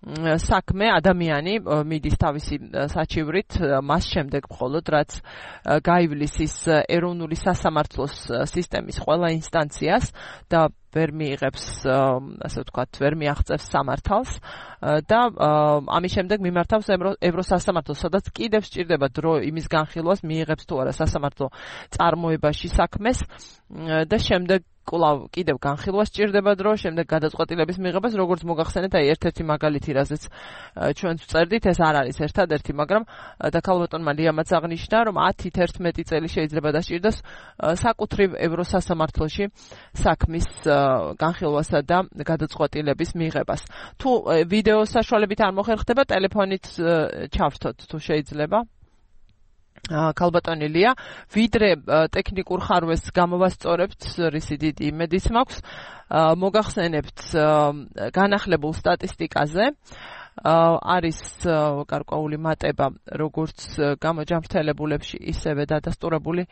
საქმე ადამიანი მიდის თავისი საჩივრით მას შემდეგ მხოლოდ რაც გაივლის ის ეროვნული სასამართლოს სისტემის ყველა ინსტანციას და ვერ მიიღებს ასე ვთქვათ ვერ მიაღწევს სამართალს და ამის შემდეგ მიმართავს ევროსასამართლოს სადაც კიდევ სჭირდება დრო იმის განხილვას მიიღებს თუ არა სასამართლო წარმოებაში საქმეს და შემდეგ კვლავ კიდევ განხილვა სჭირდება დრო, შემდეგ გადაწყვეტილების მიღებას, როგორც მოგახსენეთ, აი ერთ-ერთი მაგალითი, რაზეც ჩვენც ვწერდით, ეს არ არის ერთადერთი, მაგრამ და ქალბატონმა ლიამაც აღნიშნა, რომ 10-11 წელი შეიძლება დასჭირდეს საკუთრივ ევროსასამართლოში საქმის განხილვასა და გადაწყვეტილების მიღებას. თუ ვიდეო საშუალებით არ მოხერხდება, ტელეფონით ჩავრთოთ, თუ შეიძლება. ქალბატონილია, ვიდრე ტექნიკურ ხარვეს გამოვასწორებთ, რისი დიდი იმედიც მაქვს, მოგახსენებთ განახლებულ სტატისტიკაზე, არის გარკვეული მატება, როგორც გამოჯამრთელებულებში, ისევე დადასტურებული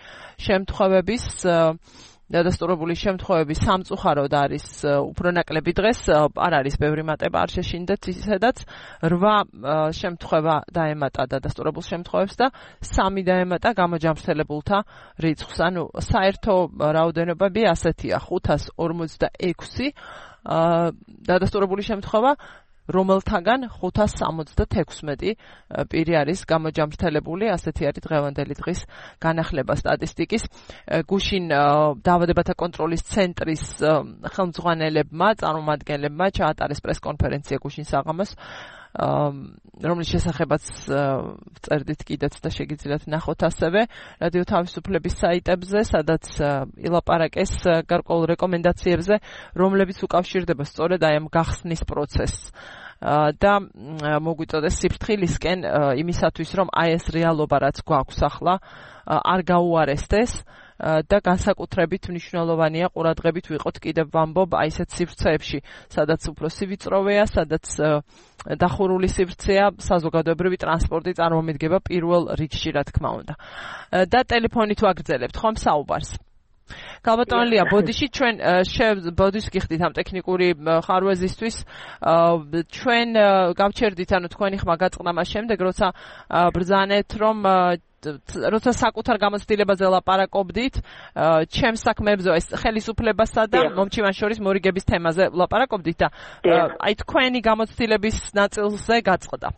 შემთხვევების სამწუხაროდ არის უფრო ნაკლები დღეს, არ არის ბევრი მატება, არ შეშინდეთ ისედაც 8 შემთხვევა დაემატა დადასტურებულ შემთხვევებს და 3 დაემატა გამოჯამრთელებულთა რიცხვს. ანუ საერთო რაოდენობები ასეთია 546 დადასტურებული შემთხვევა, რომელთაგან 576 პირი არის გამოჯამრთელებული, ასეთი არის დღევანდელი დღის განახლება სტატისტიკის. გუშინ დაავადებათა კონტროლის ცენტრის ხელმძღვანელებმა, წარმომადგენლებმა ჩაატარეს პრესკონფერენცია გუშინ საღამოს, რომლის შესახებაც წერდით კიდეც და შეგიძლიათ ნახოთ ასევე რადიო თავისუფლების საიტებზე, სადაც ილაპარაკეს გარკვეულ რეკომენდაციებზე, რომლებიც უკავშირდება სწორედ აი ამ გახსნის პროცესს. და მოგვიწოდეს სიფრთხილისკენ იმისათვის, რომ აი ეს რეალობა რაც გვაქვს ახლა არ გაუარესდეს და განსაკუთრებით მნიშვნელოვანია ყურადღებით ვიყოთ კიდევ ვამბობ აი ესეთ სივრცეებში, სადაც უფრო სივიწროვეა, სადაც დახურული სივრცეა, საზოგადოებრივი ტრანსპორტი წარმომიდგება პირველ რიგში, რა თქმა უნდა. და ტელეფონით ვაგრძელებთ ხომ საუბარს. ქალბატონია, ბოდიში ჩვენ ბოდის გიხდით ამ ტექნიკური ხარვეზისთვის, ჩვენ გავჩერდით, ანუ თქვენი ხმა გაწყდა მას შემდეგ, როცა ბრძანეთ, რომ როცა საკუთარ გამოცდილებაზე ლაპარაკობდით, ჩემს საქმეებზე ეს ხელისუფლებასა და მომჩივან შორის მორიგების თემაზე ლაპარაკობდით და აი თქვენი გამოცდილების ნაწილზე გაწყდა.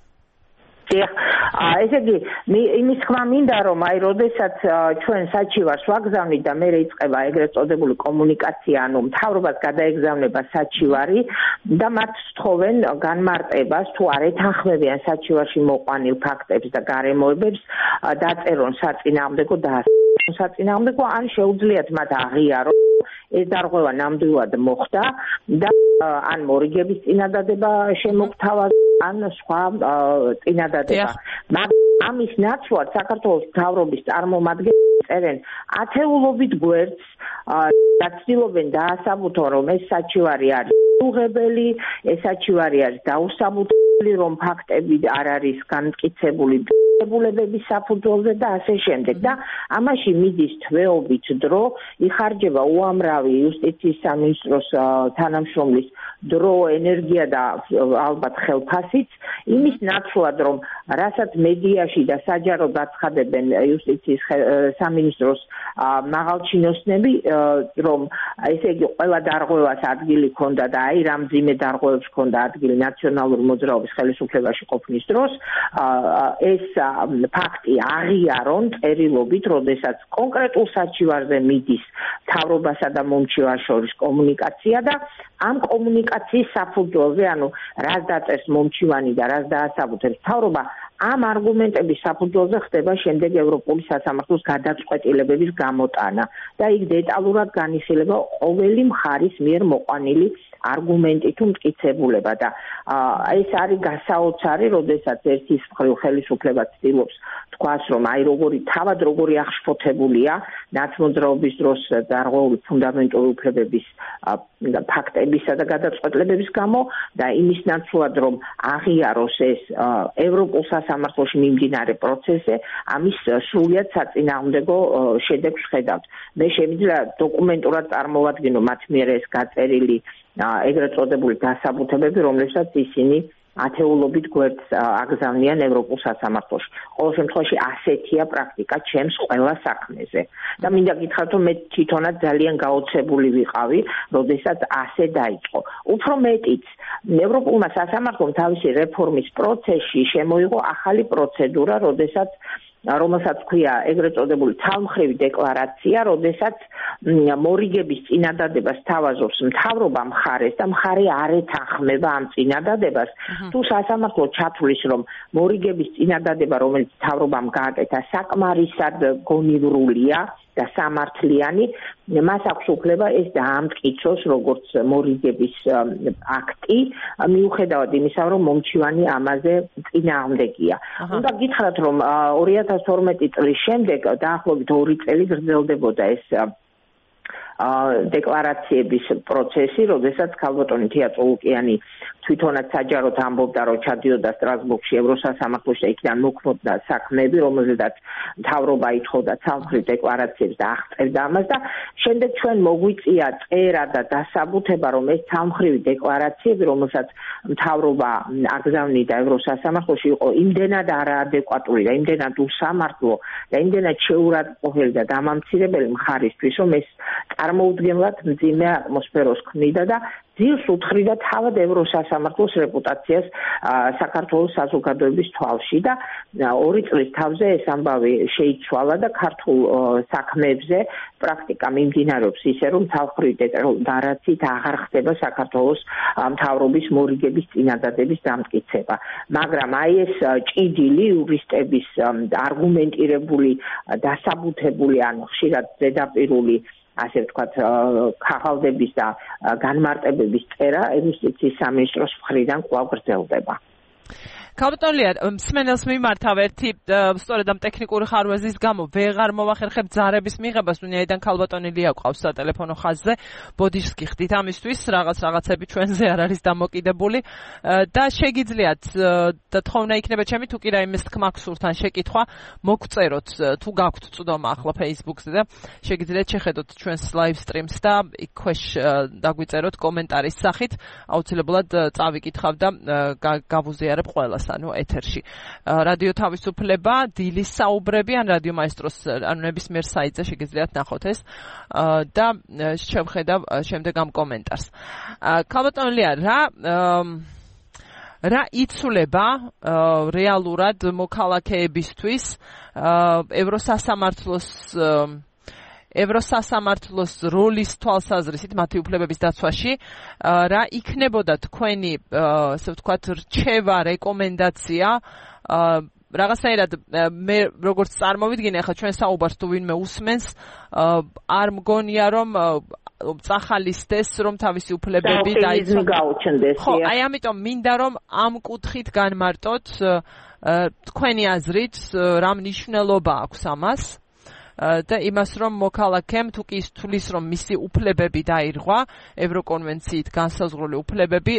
ესე იგი, იმის ხმა მინდა, რომ აი როდესაც ჩვენ საჩივარს ვაგზავნით და მე იწყება ეგრეთ წოდებული კომუნიკაცია, ანუ მთავრობას გადაეგზავნება საჩივარი და მათ სთხოვენ განმარტებას, თუ არ ეთანხმებიან საჩივარში მოყვანილ ფაქტებს და გარემოებებს, დაწერონ საწინააღმდეგო საწინააღმდეგო, ან შეუძლიათ მათ აღიარონ ეს დარღვევა ნამდვილად მოხდა და ან მორიგების წინადადება შემოგთავაზა, ან სხვა წინადადება. ამის ნაცვლად საქართველოს მთავრობის წარმომადგენლები წერენ ათეულობით გვერდს და ცდილობენ დაასაბუთონ, რომ ეს საჩივარი არის უღებელი, ეს საჩივარი არის დაუსაბუთებელი, რომ ფაქტები არ არის განმტკიცებული დებულებების საფუძველზე და ასე შემდეგ. და ამაში მიდის თვეობით დრო, იხარჯება უამრავი იუსტიციის სამინისტროს თანამშრომლის დრო, ენერგია და ალბათ ხელფასიც, იმის ნაცვლად, რომ რასაც მედიაში და საჯაროდ აცხადებენ იუსტიციის სამინისტროს მაღალჩინოსნები, რომ ესე იგი ყველა დარღვევას ადგილი ჰქონდა და აი რა მძიმე დარღვევებს ჰქონდა ადგილი ნაციონალური მოძრაობის ხელისუფლებაში ყოფნის დროს, ეს ფაქტი აღიარონ წერილობით, როდესაც კონკრეტულ საჩივარზე მიდის მთავრობასა და მომჩივარს შორის კომუნიკაცია და ამ კომუნიკაციის საფუძველზე, ანუ რას დაწერს მომჩივანი და რას დაასაბუთებს მთავრობა, ამ არგუმენტების საფუძველზე ხდება შემდეგ ევროპული სასამართლოს გადაწყვეტილებების გამოტანა და იქ დეტალურად განიხილება ყოველი მხარის მიერ მოყვანილი არგუმენტი თუ მტკიცებულება და ეს არის გასაოცარი, როდესაც ერთის მხრივ ხელისუფლება ცდილობს თქვას, რომ აი თავად როგორი აღშფოთებულია ნაცმოძრაობის დროს დარღვეული ფუნდამენტური უფლებების ფაქტებისა და გადაწყვეტილებების გამო და იმის ნაცვლად, რომ აღიაროს ეს ევროპულ სასამართლოში მიმდინარე პროცესი, ამის სრულიად საწინააღმდეგო შედეგს ხედავთ. მე შემიძლია დოკუმენტურად წარმოვადგინო მათ მიერ ეს გაწერილი ეგრეთ წოდებული დასაბუთებები, რომლებსაც ისინი ათეულობით გვერდს აგზავნიან ევროპულ სასამართლოში. ყოველ შემთხვევაში ასეთია პრაქტიკა ჩემს ყველა საქმეზე. და მინდა გითხრათ, რომ მე თვითონაც ძალიან გაოცებული ვიყავი, როდესაც ასე დაიწყო. უფრო მეტიც, ევროპულმა სასამართლომ თავისი რეფორმის პროცესში შემოიღო ახალი პროცედურა, რომელსაც ქვია ეგრეთ წოდებული ცალმხრივი დეკლარაცია, როდესაც მორიგების წინადადებას თავაზობს მთავრობა მხარეს და მხარე არ ეთანხმება ამ წინადადებას. თუ სასამართლო ჩათვლის, რომ მორიგების წინადადება, რომელიც მთავრობამ გააკეთა, საკმარისად გონივრულია და სამართლიანი, მას აქვს უფლება ეს დაამტკიცოს როგორც მორიგების აქტი, მიუხედავად იმისა, რომ მომჩივანი ამაზე წინააღმდეგია. უნდა გითხრათ, რომ 2012 წლის შემდეგ დაახლოებით 2 წელი გრძელდებოდა ეს დეკლარაციების პროცესი, როდესაც ქალბატონი თია წოლუკიანი თვითონაც საჯაროდ ამბობდა, რომ ჩადიოდა სტრასბურგში ევროსასამართლოში და იქიდან მოქმედდა საქმეები, რომელზედაც მთავრობა ითხოვდა ცალმხრივ დეკლარაციებს და აღწერდა ამას და შემდეგ ჩვენ მოგვიწია წერა და დასაბუთება, რომ ეს ცალმხრივი დეკლარაციები, რომელსაც მთავრობა აგზავნიდა ევროსასამართლოში, იყო იმდენად არაადეკვატური და იმდენად უსამართლო და იმდენად შეურაცხყოფელი და დამამცირებელი მხარისთვის, რომ ეს წარმოუდგენლად მძიმე ატმოსფეროს ქმნიდა და ძილს უთხრიდა თავად ევროსასამართლოს რეპუტაციას საქართველოს საზოგადოების თვალში და 2 წლის თავზე ეს ამბავი შეიცვალა და ქართულ საქმეებზე პრაქტიკა მიმდინარეობს ისე, რომ ცალმხრივი დეკლარაციით აღარ ხდება საქართველოს მთავრობის მორიგების წინადადების დამტკიცება. მაგრამ აი ეს ჭიდილი იურისტების არგუმენტირებული, დასაბუთებული, ანუ ხშირად ზედაპირული ასე ვთქვათ, ხაღალდების და განმარტებების წერა იუსტიციის სამინისტროს მხრიდან კვლავ გრძელდება. ქალბატონ ლია, მსმენელს მიმართავ ერთი სწორედ ამ ტექნიკური ხარვეზის გამო ვეღარ მოვახერხებ ზარების მიღებას, ვინაიდან ქალბატონი ლია ყავს სატელეფონო ხაზზე. ბოდიშს გიხდით ამისთვის, რაღაცები ჩვენზე არ არის დამოკიდებული და შეგიძლიათ და თხოვნა იქნება ჩემი, თუ კი რაიმეს თქმა გსურთ ან შეკითხვა, მოგწეროთ, თუ გაქვთ წვდომა ახლა Facebook-ზე და შეგიძლიათ შეხედოთ ჩვენს live streams და იქ ქვეშ დაგვიწეროთ კომენტარის სახით. აუცილებლად წავიკითხავ და გავუზიარებ ყველას. ანუ ეთერში რადიო თავისუფლება, დილის საუბრები ან რადიო მაესტროს ან ნებისმიერ საიტზე შეგიძლიათ ნახოთ ეს და შევხედავ შემდეგ ამ კომენტარს. ქალბატონ ლია, რა იცვლება რეალურად მოქალაქეებისთვის ევროსასამართლოს როლის თვალსაზრისით მათი უფლებების დაცვაში, რა იქნებოდა თქვენი, ასე ვთქვათ, რჩევა, რეკომენდაცია, რაღაცნაირად მე როგორც წარმოვიდგინე, ახლა ჩვენ საუბარს თუ ვინმე უსმენს, არ მგონია რომ წახალისდეს, რომ თავისი უფლებები დაიცვას. ხო, აი ამიტომ მინდა რომ ამ კუთხით განმარტოთ თქვენი აზრით, რა მნიშვნელობა აქვს ამას. და იმას, რომ მოქალაქემ თუ კი თulis, რომ მისი უფლებები დაირღვა, ევროკონვენციით განსაზღვრული უფლებები,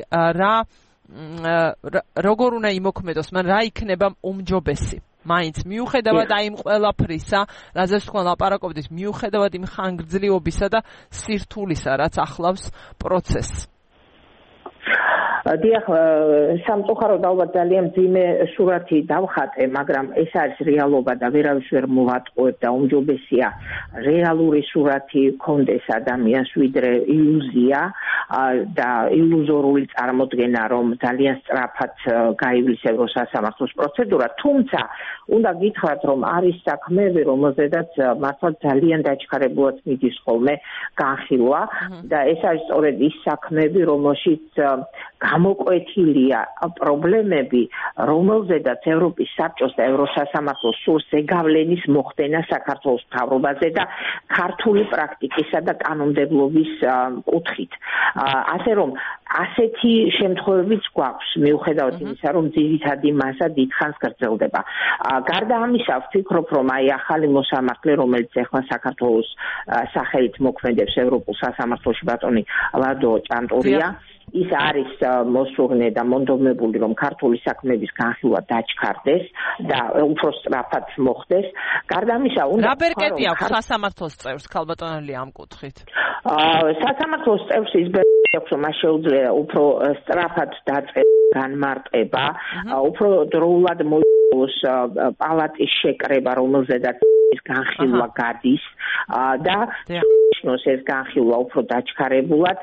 როგორ უნდა იმოქმედოს, მან რა იქნება უმჯობესი. მაინც მიუხედავად აი იმ ყველაფრისა, რაზეც თქვენ ლაპარაკობდით, მიუხედავად იმ ხანგრძლივობისა და სირთულისა, რაც ახლავს პროცესს. დიახ, სამწუხაროდ ალბათ ძალიან მძიმე სურათი დავხატე, მაგრამ ეს არის რეალობა და ვერავის ვერ მოვატყუებ და უმჯობესია რეალური სურათი კონდეს ადამიანს, ვიდრე ილუზია და ილუზორული წარმოდგენა, რომ ძალიან სწრაფად გაივლის ევროსასამართლოს პროცედურა, თუმცა უნდა გითხრათ, რომ არის საქმეები, რომელზედაც მართლა ძალიან დაჩქარებულად მიდის ხოლმე განხილვა და ეს არის სწორედ ის საქმეები, რომელშიც გამოკვეთილია პრობლემები, რომელზედაც ევროპის საბჭოს და ევროსასამართლოს სურს ზეგავლენის მოხდენა საქართველოს მთავრობაზე და ქართული პრაქტიკისა და კანონმდებლობის კუთხით. ასე რომ ასეთი შემთხვევებიც გვაქვს, მიუხედავად იმისა, რომ ძირითადი მასა დიდხანს გრძელდება. გარდა ამისა, ვფიქრობ, რომ აი ახალი მოსამართლე, რომელიც ახლა საქართველოს სახელით მოქმედებს ევროპულ სასამართლოში, ბატონი ლადო ჭანტურია, ის არის მოსურნე და მონდომებული, რომ ქართული საქმეების განხილვა დაჩქარდეს და უფრო სწრაფად მოხდეს. გარდა ამისა, უნდა რა ბერკეტი აქვს სასამართლოს წევრს, ქალბატონელი ამ კუთხით? სასამართლოს წევრს ის ბერკეტი აქვს, რომ მას შეუძლია უფრო სწრაფად დაწყება განმარტება, უფრო დროულად მოიწოს პალატის შეკრება, რომელზედაც განხილვა გადის და ნიშნავს ეს განხილვა უფრო დაჩქარებულად,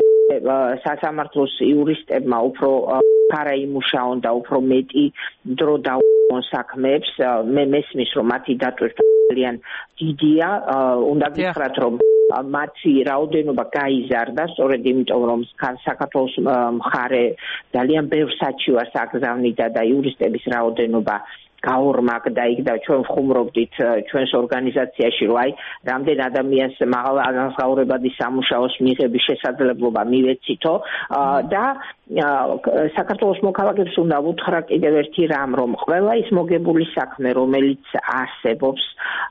სასამართლოს იურისტებმა უფრო ფარაიმუშაონ და უფრო მეტი დრო დაუყონ საქმეებს. მე მესმის რომ მათი დატვირთვა ძალიან დიდია, უნდა გითხრათ რომ მათი რაოდენობა გაიზარდა, სწორედ იმიტომ რომ საქართველოს მხარე ძალიან ბევრ საჩივარს აგზავნიდა და იურისტების რაოდენობა გაორმაგდა იქ და ჩვენ ვხუმრობდით ჩვენს ორგანიზაციაში რომ აი რამდენ ადამიანს მაღლა ანაზღაურებადი სამუშაოს მიღების შესაძლებლობა მივეცითო და საქართველოს მოქალაქეს უნდა ვუთხრა კიდევ ერთი რამ რომ ყველა ის მოგებული საქმე რომელიც არსებობს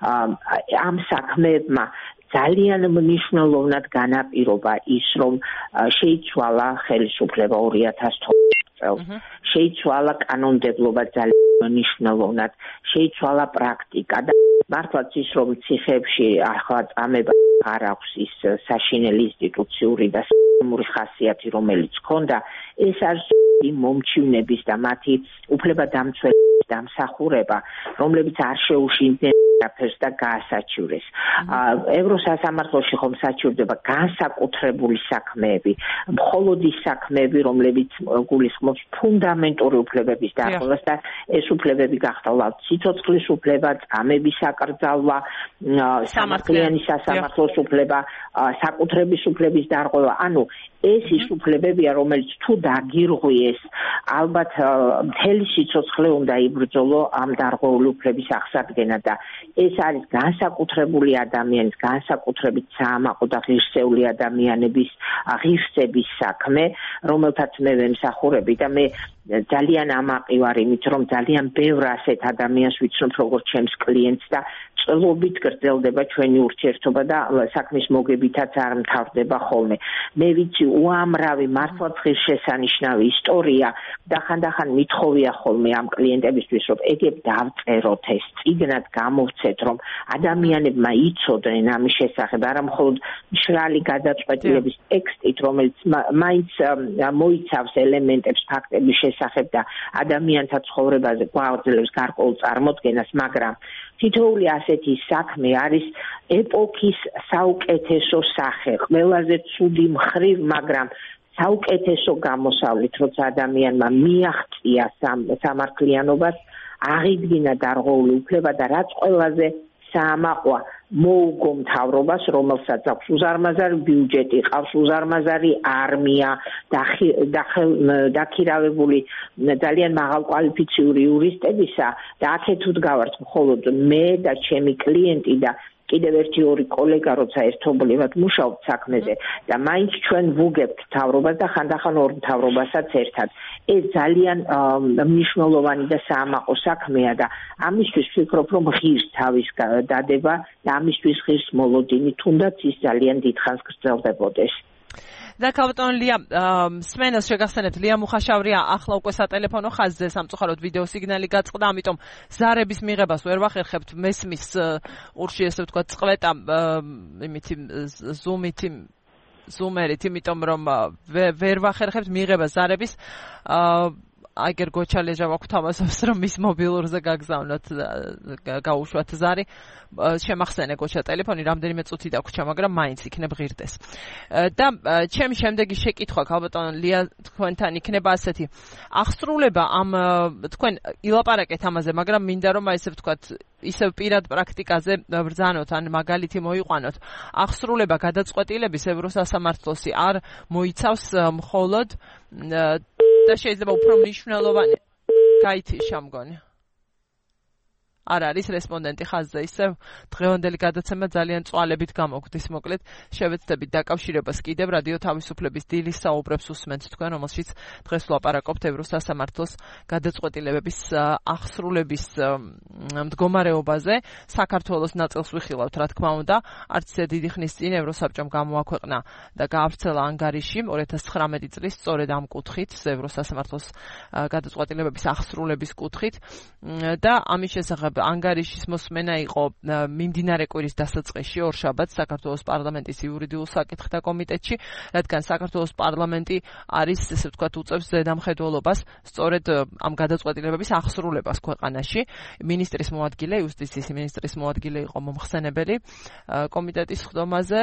ამ საქმეებმა ძალიან მნიშვნელოვნად განაპირობა ის რომ შეიცვალა ხელისუფლება 2012 წელს შეიცვალა კანონმდებლობა ძალიან მნიშვნელოვნად შეიცვალა პრაქტიკა და მართლაც ის რომ ციხეებში ახლა წამება არ აქვს ის საშინელი ინსტიტუციური და სამური ხასიათი რომელიც ჰქონდა ეს არის მომჩივნების და მათი უფლებადამცველების დამსახურება რომლებიც არ შეუშინდნენაფერს და გაასაჩივრეს. ევროსასამართლოში ხომ საჩივრდება განსაკუთრებული საქმეები, მხოლოდ ის საქმეები, რომლებიც გულისხმობს ფუნდამენტური უფლებების დარღვევას და ეს უფლებები გახდა სიცოცხლის უფლება, წამების საკრძალვა, სამართლიანი სასამართლოს უფლება, საკუთრების უფლების დარღვევა. ანუ ეს ის უფლებებია, რომელიც თუ დაგირღვიეს, ალბათ მთელი სიცოცხლე უნდა იბრძოლო ამ დარღვეული უფლების აღსადგენად და ეს არის განსაკუთრებული ადამიანის, განსაკუთრებით საამაყო და ღირსეული ადამიანების ღირსების საქმე, რომელთაც მე ვემსახურები და მე ძალიან ამაყი ვარ იმით, რომ ძალიან ბევრ ასეთ ადამიანს ვიცნობ როგორც ჩემს კლიენტს და წლობით გრძელდება ჩვენი ურთიერთობა და საქმის მოგებითაც არ მთავრდება ხოლმე. მე ვიცი უამრავი მართლაც ღირსშესანიშნავი ისტორია და ხანდახან მithოვია ხოლმე ამ კლიენტებისთვის რომ ეგებ დავწეროთ ეს წიგნად გამოვცეთ რომ ადამიანებმა იცოდნენ ამის შესახებ არა მხოლოდ მშრალი გადაწყვეტილების ტექსტით რომელიც მაინც მოიცავს ელემენტებს ფაქტების შესახებ და ადამიანთა ცხოვრებაზე გვაძლევს გარკვეულ წარმოდგენას მაგრამ თითოეული ასეთი საქმე არის ეპოქის საუკეთესო სახე ყველაზე ცუდი მხრივ მაგრამ საუკეთესო გამოსავლით როცა ადამიანმა მიაღწია სამართლიანობას აღიდგინა დარღვეული უფლება და რაც ყველაზე საამაყოა მოუგო მთავრობას რომელსაც აქვს უზარმაზარი ბიუჯეტი ყავს უზარმაზარი არმია დაქირავებული ძალიან მაღალკვალიფიციური იურისტებისა და აქეთ ვდგავართ მხოლოდ მე და ჩემი კლიენტი და კიდევ ერთი ორი კოლეგა როცა ერთობლივად მუშაობთ საქმეზე და მაინც ჩვენ ვუგებთ მთავრობას და ხანდახან ორ მთავრობასაც ერთად. ეს ძალიან მნიშვნელოვანი და საამაყო საქმეა და ამისთვის ვფიქრობ რომ ღირს თავის დადება და ამისთვის ღირს მოლოდინი თუნდაც ის ძალიან დიდხანს გრძელდებოდეს. და კაპიტან ლია სმენელს შეგახსენებთ ლია მუხაშავრია ახლა უკვე სატელეფონო ხაზზე სამწუხაროდ ვიდეო სიგნალი გაწყდა ამიტომ ზარების მიღებას ვერ ვახერხებთ მესმის ურში ესე ვთქვა წყვეტა იმითი ზუმერით იმიტომ რომ ვერ ვახერხებთ მიღებას ზარების აგერ გოჩალეჟა ვაქვთ ამასობს რომ მის მობილურზე გაგზავნოთ გაუშვათ ზარი შემახსენე გოჩა ტელეფონი რამდენიმე წუთი დაგვრჩა მაგრამ მაინც იქნებ ღირდეს და ჩემი შემდეგი შეკითხვა კაპიტან ლია თქვენთან იქნება ასეთი აღსრულება ამ თქვენ ილაპარაკეთ ამაზე მაგრამ მინდა რომ ესე ვთქვათ ისევ პირად პრაქტიკაზე ბრძანოთ ან მაგალითი მოიყვანოთ აღსრულება გადაწყვეტილების ევროსასამართლოსი არ მოიცავს მხოლოდ და შეიძლება უფრო მნიშვნელოვანი გაითიშა მგონი არ არის რესპონდენტი ხაზზე ისევ დღევანდელი გადაცემა ძალიან წვალებით გამოგვდის მოკლედ შევეცდებით დაკავშირებას კიდევ რადიო თავისუფლების დილის საუბრებს უსმენთ თქვენ რომელშიც დღეს ვლაპარაკობთ ევროსასამართლოს გადაწყვეტილებების აღსრულების მდგომარეობაზე საქართველოს ნაწილს ვიხილავთ რა თქმა უნდა არც ისე დიდი ხნის წინ ევროსაბჭომ გამოაქვეყნა და გაავრცელა ანგარიში 2019 წლის სწორედ ამ კუთხით ევროსასამართლოს გადაწყვეტილებების აღსრულების კუთხით და ამის შესახებ ანგარიშის მოსმენა იყო მიმდინარე კვირის დასაწყისში ორშაბათს საქართველოს პარლამენტის იურიდიულ საკითხთა კომიტეტში, რადგან საქართველოს პარლამენტი არის, ესე ვთქვათ, უწევს ზედამხედველობას სწორედ ამ გადაწყვეტილებების აღსრულებას ქვეყანაში. მინისტრის მოადგილე, იუსტიციის მინისტრის მოადგილე იყო მომხსენებელი კომიტეტის ხდომაზე.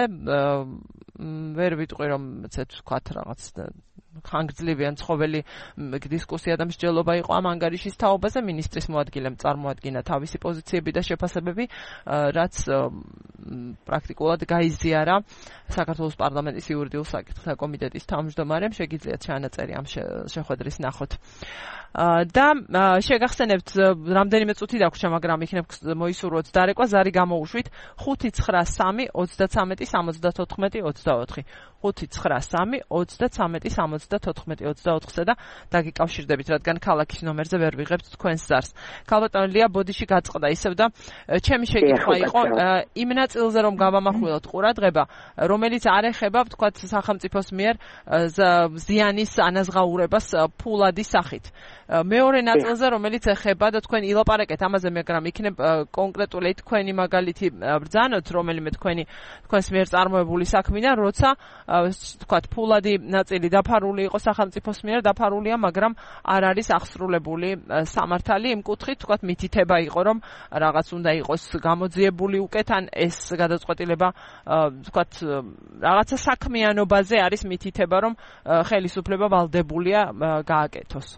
ვერ ვიტყვი რომ ესე ვთქვათ რაღაც ხანგრძლივი ან ცხოველი დისკუსია და მსჯელობა იყო ამ ანგარიშის თაობაზე. მინისტრის მოადგილემ წარმოადგინა თავისი პოზიციები და შეფასებები, რაც პრაქტიკულად გაიზიარა საქართველოს პარლამენტის იურიდიულ საკითხთა კომიტეტის თავმჯდომარემ. შეგიძლიათ ჩანაწერი ამ შეხვედრის ნახოთ. და შეგახსენებთ, რამდენიმე წუთი დაგვრჩა, მაგრამ იქნებ მოისურვოთ დარეკვა. ზარი გამოუშვით 593 33 74 24 593 33 74 24-სა და დაგიკავშირდებით, რადგან ქალაქის ნომერზე ვერ ვიღებთ თქვენს ზარს. ქალბატონი ლია ბოდიში გაწყდა ისევ და ჩემი შეკითხვა იყო იმ ნაწილზე, რომ გავამახვილოთ ყურადღება, რომელიც არ ეხება, ვთქვათ, სახელმწიფოს მიერ ზიანის ანაზღაურებას ფულადი სახით. მეორე ნაწილზე, რომელიც ეხება და თქვენ ილაპარაკეთ ამაზე, მაგრამ იქნებ კონკრეტული თქვენი მაგალითი ბრძანოთ, რომელიმე თქვენს მიერ წარმოებული საქმიდან, როცა ვთქვათ, ფულადი ნაწილი დაფარული იყო სახელმწიფოს მიერ დაფარულია, მაგრამ არ არის აღსრულებული სამართალი იმ კუთხით, ვთქვათ, მითითება იყო, რომ რაღაც უნდა იყოს გამოძიებული უკეთ, ან ეს გადაწყვეტილება, ვთქვათ, რაღაცა საქმიანობაზე არის მითითება, რომ ხელისუფლება ვალდებულია გააკეთოს.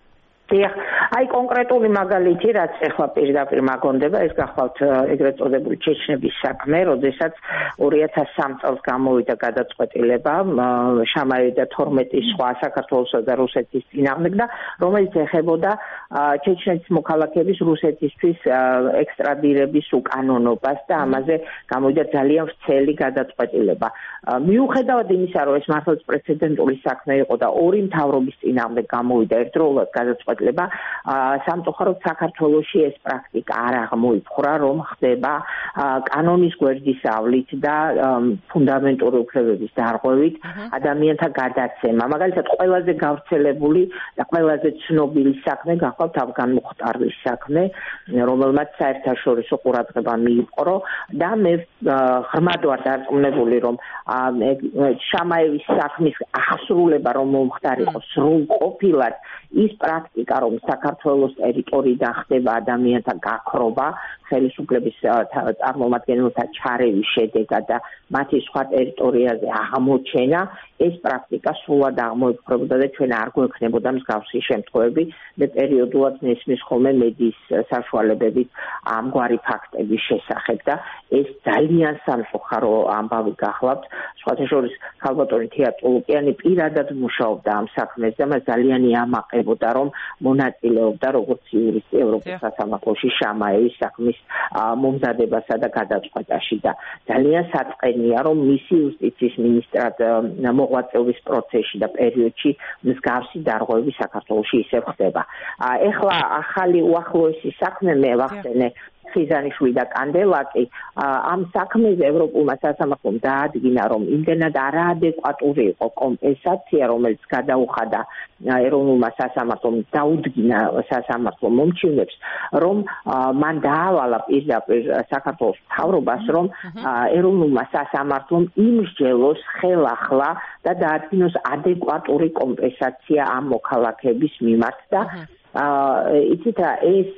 აი კონკრეტული მაგალითი, რაც ახლა პირდაპირ მაგონდება, ეს გახლავთ ეგრეთ წოდებული ჩეჩნების საქმე, როდესაც 2003 წელს გამოვიდა გადაწყვეტილება შამაევი და 12 სხვა საქართველოსა და რუსეთის წინააღმდეგ და რომელიც ეხებოდა ჩეჩნეთის მოქალაქეების რუსეთისთვის ექსტრადირების უკანონობას და ამაზე გამოვიდა ძალიან ვრცელი გადაწყვეტილება. მიუხედავად იმისა, რომ ეს მართლაც პრეცედენტული საქმე იყო და ორი მთავრობის წინააღმდეგ გამოვიდა ერთდროულად გადაწყვეტილება, სამწუხაროდ საქართველოში ეს პრაქტიკა არ აღმოიფხვრა, რომ ხდება კანონის გვერდისავლით და ფუნდამენტური უფლებების დარღვევით ადამიანთა გადაცემა. მაგალითად, ყველაზე გავრცელებული და ყველაზე ცნობილი საქმე გახლავთ ავგან მუხტარლის საქმე, რომელმაც საერთაშორისო ყურადღება მიიპყრო და მე ღრმად ვარ დარწმუნებული, რომ შამაევის საქმის აღსრულება, რომ მომხდარიყო სრულყოფილად ის პრაქტიკა, რომ საქართველოს ტერიტორიიდან ხდება ადამიანთა გაქრობა, ხელისუფლების წარმომადგენელთა ჩარევის შედეგად და მათი სხვა ტერიტორიაზე აღმოჩენა, ეს პრაქტიკა სრულად აღმოიფხვრებოდა და ჩვენ არ გვექნებოდა მსგავსი შემთხვევები. მე პერიოდულად მესმის ხოლმე მედიის საშუალებებით ამგვარი ფაქტების შესახებ და ეს ძალიან სამწუხარო ამბავი გახლავთ. სხვათა შორის ქალბატონი თია ტულუკიანი პირადად მუშაობდა ამ საქმეს და მას ძალიან იამაყებოდა, რომ მონაწილეობდა როგორც იურისტი ევროპის სასამართლოში შამაევის საქმის მომზადებასა და გადაწყვეტაში და ძალიან საწყენია, რომ მისი იუსტიციის მინისტრად მოღვაწეობის პროცესში და პერიოდში მსგავსი დარღვევები საქართველოში ისევ ხდება. ეხლა ახალი უახლოესი საქმე მე ვახსენე ხიზანიშვილი და კანდელაკი ამ საქმეზე ევროპულმა სასამართლომ დაადგინა, რომ იმდენად არაადეკვატური იყო კომპენსაცია, რომელიც გადაუხადა ეროვნულმა სასამართლომ, დაუდგინა სასამართლო მომჩივნებს, რომ მან დაავალა პირდაპირ საქართველოს მთავრობას, რომ ეროვნულმა სასამართლომ იმსჯელოს ხელახლა და დაადგინოს ადეკვატური კომპენსაცია ამ მოქალაქეების მიმართ და იცით რა, ეს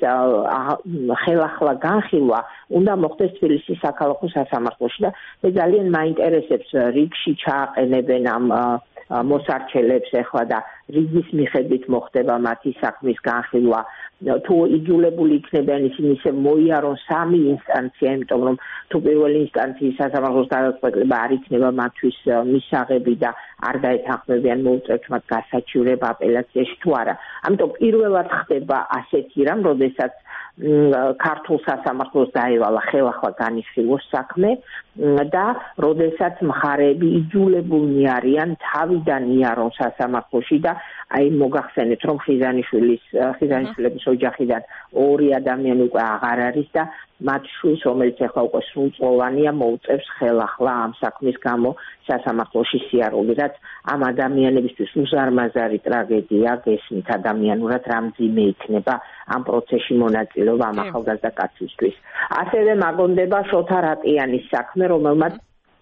ხელახლა განხილვა უნდა მოხდეს თბილისის საქალაქო სასამართლოში და მე ძალიან მაინტერესებს რიგში ჩააყენებენ ამ მოსარჩელებს ახლა და რიგის მიხედვით მოხდება მათი საქმის განხილვა. თუ იძულებული იქნებიან ისინი ისე მოიარონ სამი ინსტანცია, იმიტომ რომ თუ პირველი ინსტანციის სასამართლოს გადაწყვეტილება არ იქნება მათთვის მისაღები და არ დაეთანხმებიან მოუწევთ მათ გასაჩივრება აპელაციაში თუ არა. ამიტომ პირველად ხდება ასეთი რამ, როდესაც ქართულ სასამართლოს დაევალა ხელახლა განიხილოს საქმე და როდესაც მხარეები იძულებულნი არიან თავიდან იარონ სასამართლოში და აი მოგახსენეთ რომ ხიზანიშვილების ოჯახიდან 2 ადამიანი უკვე აღარ არის და მათ შვილს რომელიც ახლა უკვე სრულწლოვანია მოუწევს ხელახლა ამ საქმის გამო სასამართლოში სიარული რაც ამ ადამიანებისთვის უზარმაზარი ტრაგედია გესმით ადამიანურად რამძიმე იქნება ამ პროცესში მონაწილეობა ამ ახალგაზრდა კაცისთვის ასევე მაგონდება შოთა რატიანის საქმე რომელმაც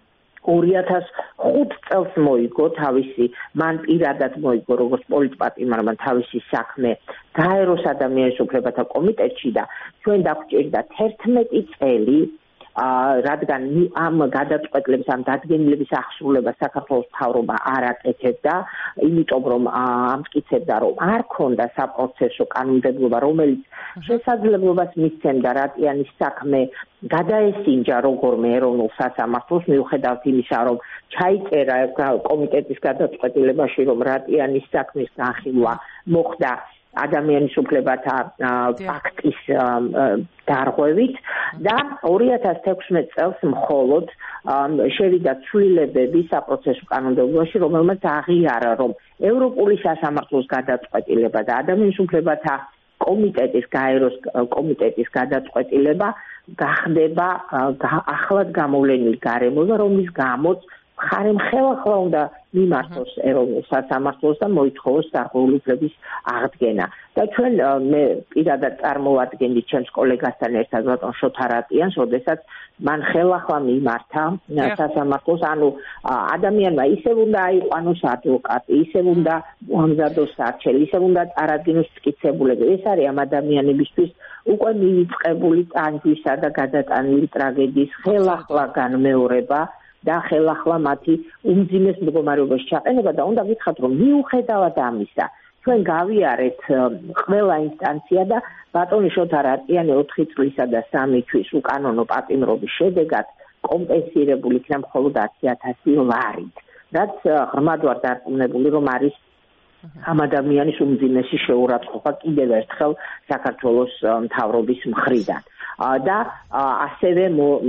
2005 წელს მოიგო თავისი მან პირადად მოიგო როგორც პოლიტპატიმარმა თავისი საქმე გაეროს ადამიანის უფლებათა კომიტეტში და ჩვენ დაგვჭირდა 11 წელი რადგან ამ გადაწყვეტილების ამ დადგენილების აღსრულება საქართველოს მთავრობა არ აკეთებდა იმიტომ რომ ამტკიცებდა რომ არ ქონდა საპროცესო კანონმდებლობა რომელიც შესაძლებლობას მისცემდა რატიანის საქმე გადაესინჯა როგორმე ეროვნულ სასამართლოს მიუხედავად იმისა რომ ჩაიწერა კომიტეტის გადაწყვეტილებაში რომ რატიანის საქმის განხილვა მოხდა ადამიანის უფლებათა პაქტის დარღვევით და 2016 წელს მხოლოდ შევიდა ცვლილებები საპროცესო კანონმდებლობაში რომელმაც აღიარა რომ ევროპული სასამართლოს გადაწყვეტილება და ადამიანის უფლებათა კომიტეტის გაეროს კომიტეტის გადაწყვეტილება გახდება ახლად გამოვლენილი გარემოება რომლის გამოც მხარემ ხელახლა უნდა მიმართოს ეროვნულ სასამართლოს და მოითხოვოს დარღვეული უფლების აღდგენა. და ჩვენ მე პირადად წარმოვადგენდი ჩემს კოლეგასთან ერთად ბატონ შოთა რატიანს, როდესაც მან ხელახლა მიმართა სასამართლოს, ანუ ადამიანმა ისევ უნდა აიყვანოს ადვოკატი, ისევ უნდა მოამზადოს არჩევი, ისევ უნდა წარადგინოს მტკიცებულები. ეს არის ამ ადამიანებისთვის უკვე მივიწყებული ტანჯვისა და გადატანილი ტრაგედიის ხელახლა განმეორება. და ხელახლა მათი უმძიმეს მდგომარეობაში ჩაყენება და უნდა ვითხოთ რომ მიუხედავად ამისა ჩვენ გავიარეთ ყველა ინსტანცია და ბატონი შოთა რატიანი 4 წლისა და 3 თვის უკანონო პატიმრობის შედეგად კომპენსირებული იქნა მხოლოდ 10,000 ლარით რაც ღრმად ვარ დარწმუნებული რომ არის ამ ადამიანის უმძიმესი შეურაცხყოფა კიდევ ერთხელ საქართველოს მთავრობის მხრიდან და ასევე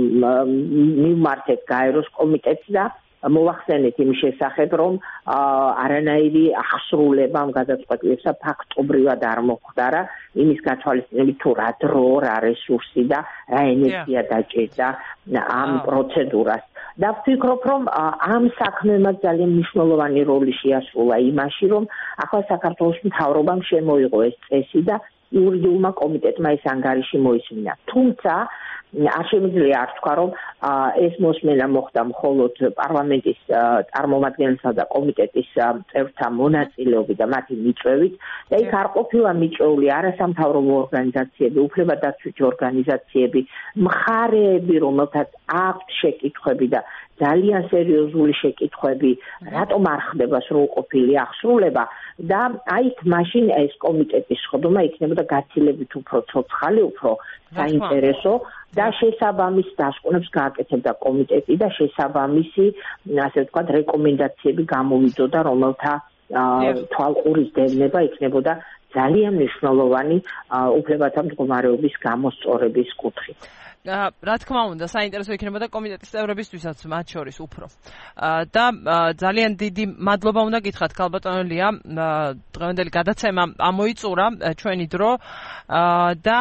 მიმართეთ გაეროს კომიტეტს და მოვახსენეთ იმ შესახებ რომ არანაირი აღსრულება ამ გადაწყვეტილებისა ფაქტობრივად არ მოხდარა იმის გათვალისწინებით თუ რა დრო რა რესურსი და რა ენერგია დაჭირდა ამ პროცედურას და ვფიქრობ რომ ამ საქმემაც ძალიან მნიშვნელოვანი როლი შეასრულა იმაში რომ ახლა საქართველოს მთავრობამ შემოიღო ეს წესი და იურიდიულმა კომიტეტმა ეს ანგარიში მოისმინა. თუმცა არ შემიძლია არ თქვა რომ ეს მოსმენა მოხდა მხოლოდ პარლამენტის წარმომადგენელთა და კომიტეტის წევრთა მონაწილეობით და მათი მიწვევით და იქ არ ყოფილა მიჭრეული არასამთავრობო ორგანიზაციები, უფლებადაცვითი ორგანიზაციები, მხარეები, რომელთაც აქვთ შეკითხვები და ძალიან სერიოზული შეკითხვები, რატომ არ ხდება სრულყოფილი აღსრულება და აი მაშინ ეს კომიტეტის შეხვედრა იქნებოდა გაცილებით უფრო ცოცხალი, უფრო საინტერესო და შესაბამის დასკვნებს გააკეთებდა კომიტეტი და შესაბამისი, ასე ვთქვათ, რეკომენდაციები გამოვიდოდა, რომელთა თვალყურის დევნება იქნებოდა ძალიან მნიშვნელოვანი უფლებათა მდგომარეობის გამოსწორების კუთხით. რა თქმა უნდა, საინტერესო იქნებოდა კომიტეტის წევრებისთვისაც მათ შორის უფრო. და ძალიან დიდი მადლობა უნდა გითხრათ ქალბატონო ლია, დღევანდელი გადაცემა ამოიწურა ჩვენი დრო და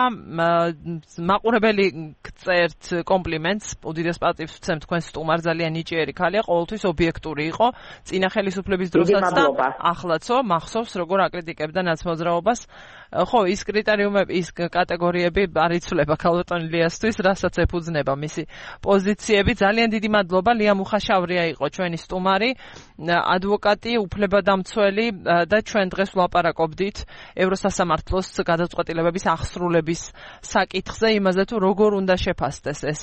მაყურებელი გწერთ კომპლიმენტს, უდიდეს პატივს ვცემთ თქვენ სტუმარ, ძალიან ნიჭიერი ქალია, ყოველთვის ობიექტური იყო, წინა ხელისუფლების დროსაც და ახლაცო მახსოვს როგორ აკრიტიკებდა ნაცმოძრაობას. ხო, ის კრიტერიუმები, ის კატეგორიები არ იცვლება ქალბატონ ლიასთვის, რასაც ეფუძნება მისი პოზიციები. ძალიან დიდი მადლობა. ლია მუხაშავრია იყო ჩვენი სტუმარი, ადვოკატი, უფლებადამცველი და ჩვენ დღეს ვლაპარაკობდით ევროსასამართლოს გადაწყვეტილებების აღსრულების საკითხზე, იმაზე თუ როგორ უნდა შეფასდეს ეს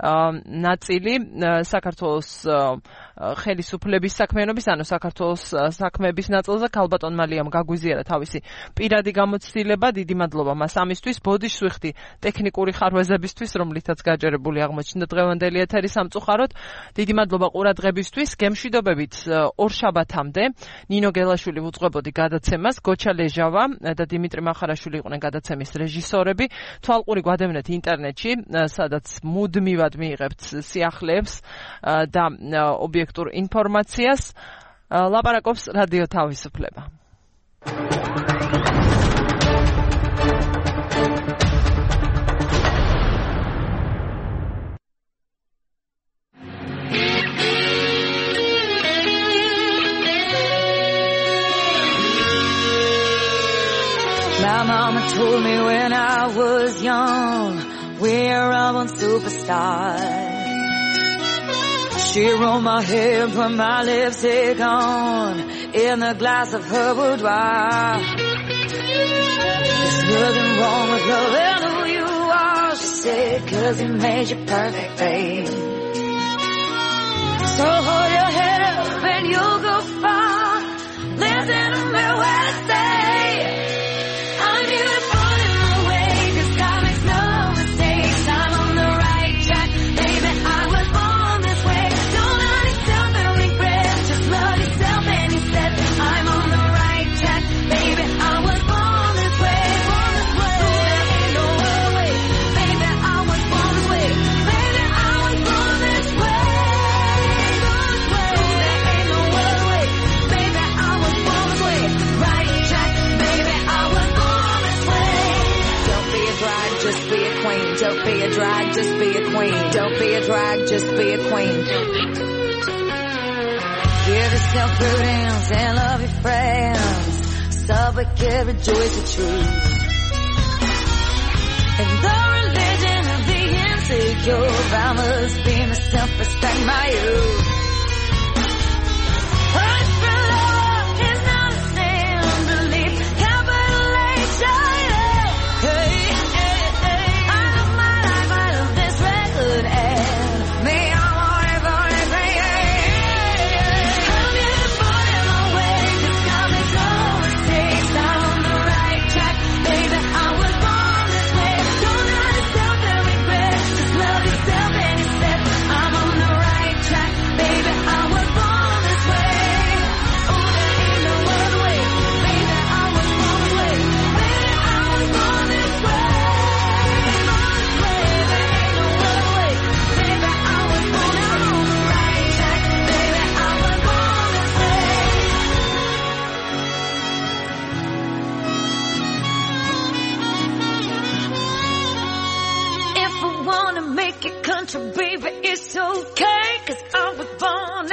ნაწილი საქართველოს ხელისუფლების საქმიანობის, ანუ საქართველოს საქმეების ნაწილზე. ქალბატონმა ლიამ გაგვიზიარა თავისი პირადი გამოცდილება. დიდი მადლობა მას ამისთვის. ბოდიშს ვიხდი ტექნიკური ხარვეზებისთვის, რომლითაც გაჯერებული აღმოჩნდა დღევანდელი ეთერი სამწუხაროდ. დიდი მადლობა ყურადღებისთვის. გემშვიდობებით ორ შაბათამდე. ნინო გელაშვილი უძღვებოდი გადაცემას, გოჩა ლეჟავა და დიმიტრი მახარაშვილი იყვნენ გადაცემის რეჟისორები. თვალყური გვადევნეთ ინტერნეტში, სადაც მუდმივად მიიღებთ სიახლეებს და ობიექტურ ინფორმაციას. ლაპარაკობს რადიო თავისუფლება. My mama told me when I was young, we're all on superstars. She rolled my hair, put my lipstick on, in the glass of her boudoir. There's nothing wrong with loving who you are, she said, 'cause he made you perfect, babe. So hold your head up and you'll go far. Listen to me when I say, I'm beautiful in my way, 'cause God makes no mistakes. I'm on the right track, baby, I was born this way. Don't love yourself and regret, just love yourself and you said, I'm on the right track, baby, I was born this way, born this way. There ain't no other way, baby, I was born this way, baby, I was born this way, born this way. There ain't no other way, baby, I was born this way, right track, baby, I was born this way. Don't be a drag, just be a queen. Don't be a drag, just be a queen. Don't be a drag, just be a queen. Give yourself prudence and love your friends. Supplicate, rejoice the truth. In the religion of the insecure, I must be myself, respect my youth. Earth for love is not a sin, belief, capital H-I-L. Hey, hey, hey. I love my life, I love this record, and me, I'm on it, I'm beautiful in my way, 'cause God makes no mistakes. I'm on the right track, baby, I was born this way. Don't love yourself and regret, just love yourself and you said, I'm on the right track, baby, I was born this way. Oh, there ain't no other way, baby, I was born this way, baby, I was born this way, born this way. There ain't no other way, baby, I was born on the right track, baby, I was born this way. If I wanna make it country, baby, it's okay, 'cause I was born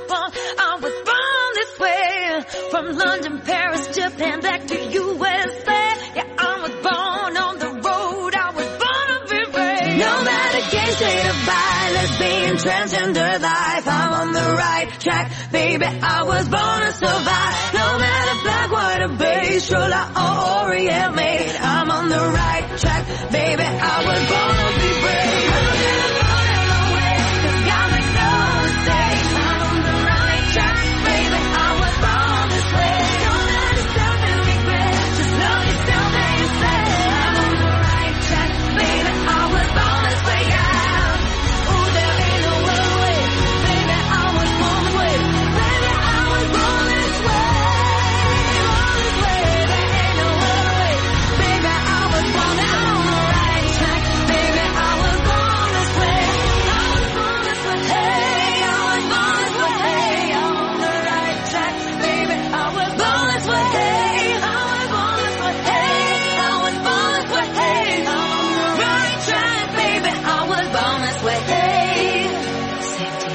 this way. From London, Paris, Japan, back to USA. Yeah, I was born on the road, I was born to be brave. No matter gay, straight or bi, lesbian, transgender life, I'm on the right track, baby, I was born to survive. No matter black, white or beige, Shola or Orient made, I'm on the right track, baby, I was born to be brave. I'm beautiful in my way, 'cause God makes no mistakes. I'm on the right track, baby, I was born this way. Don't let yourself and regret, just love yourself and you say, I'm on the right track, baby, I was born this way, yeah. Ooh, there ain't no other way, baby, I was born this way, baby, I was born this way, born this way. There ain't no other way, baby, I was born on the right track, baby, I was born this way, I was born this way, hey, I was born this way, hey, I'm on the right track, baby, I was born this way, hey, I was born this way, hey, I was born this way, hey, I'm on the right track, baby, I was born this way, hey. Safety.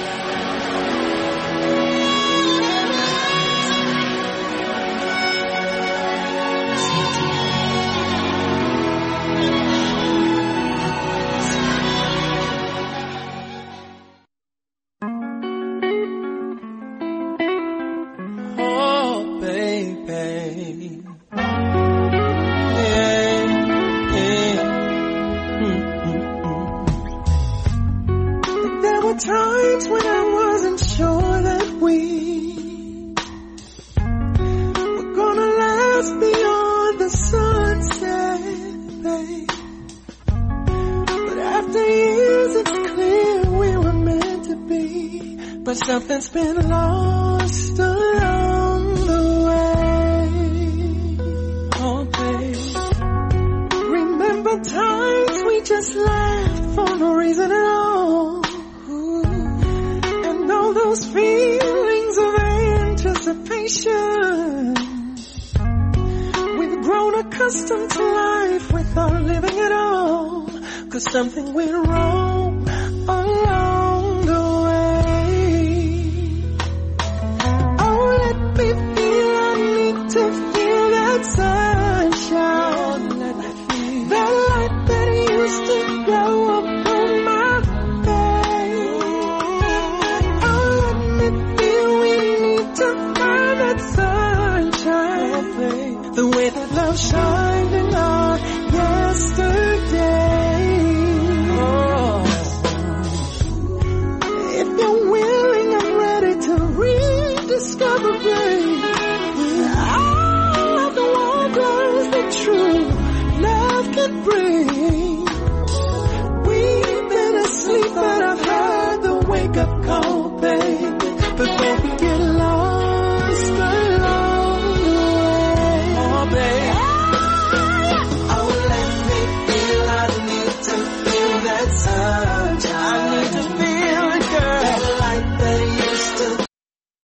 Oh, baby. Yeah, yeah. But there were times when I wasn't sure that we were gonna last beyond the sunset, babe. But after years, it's clear we were meant to be. But something's been lost along the way. Oh, babe. Remember times we just laughed for no reason at all. And all those feelings of anticipation. accustomed to life without living at all. 'Cause something went wrong, oh no.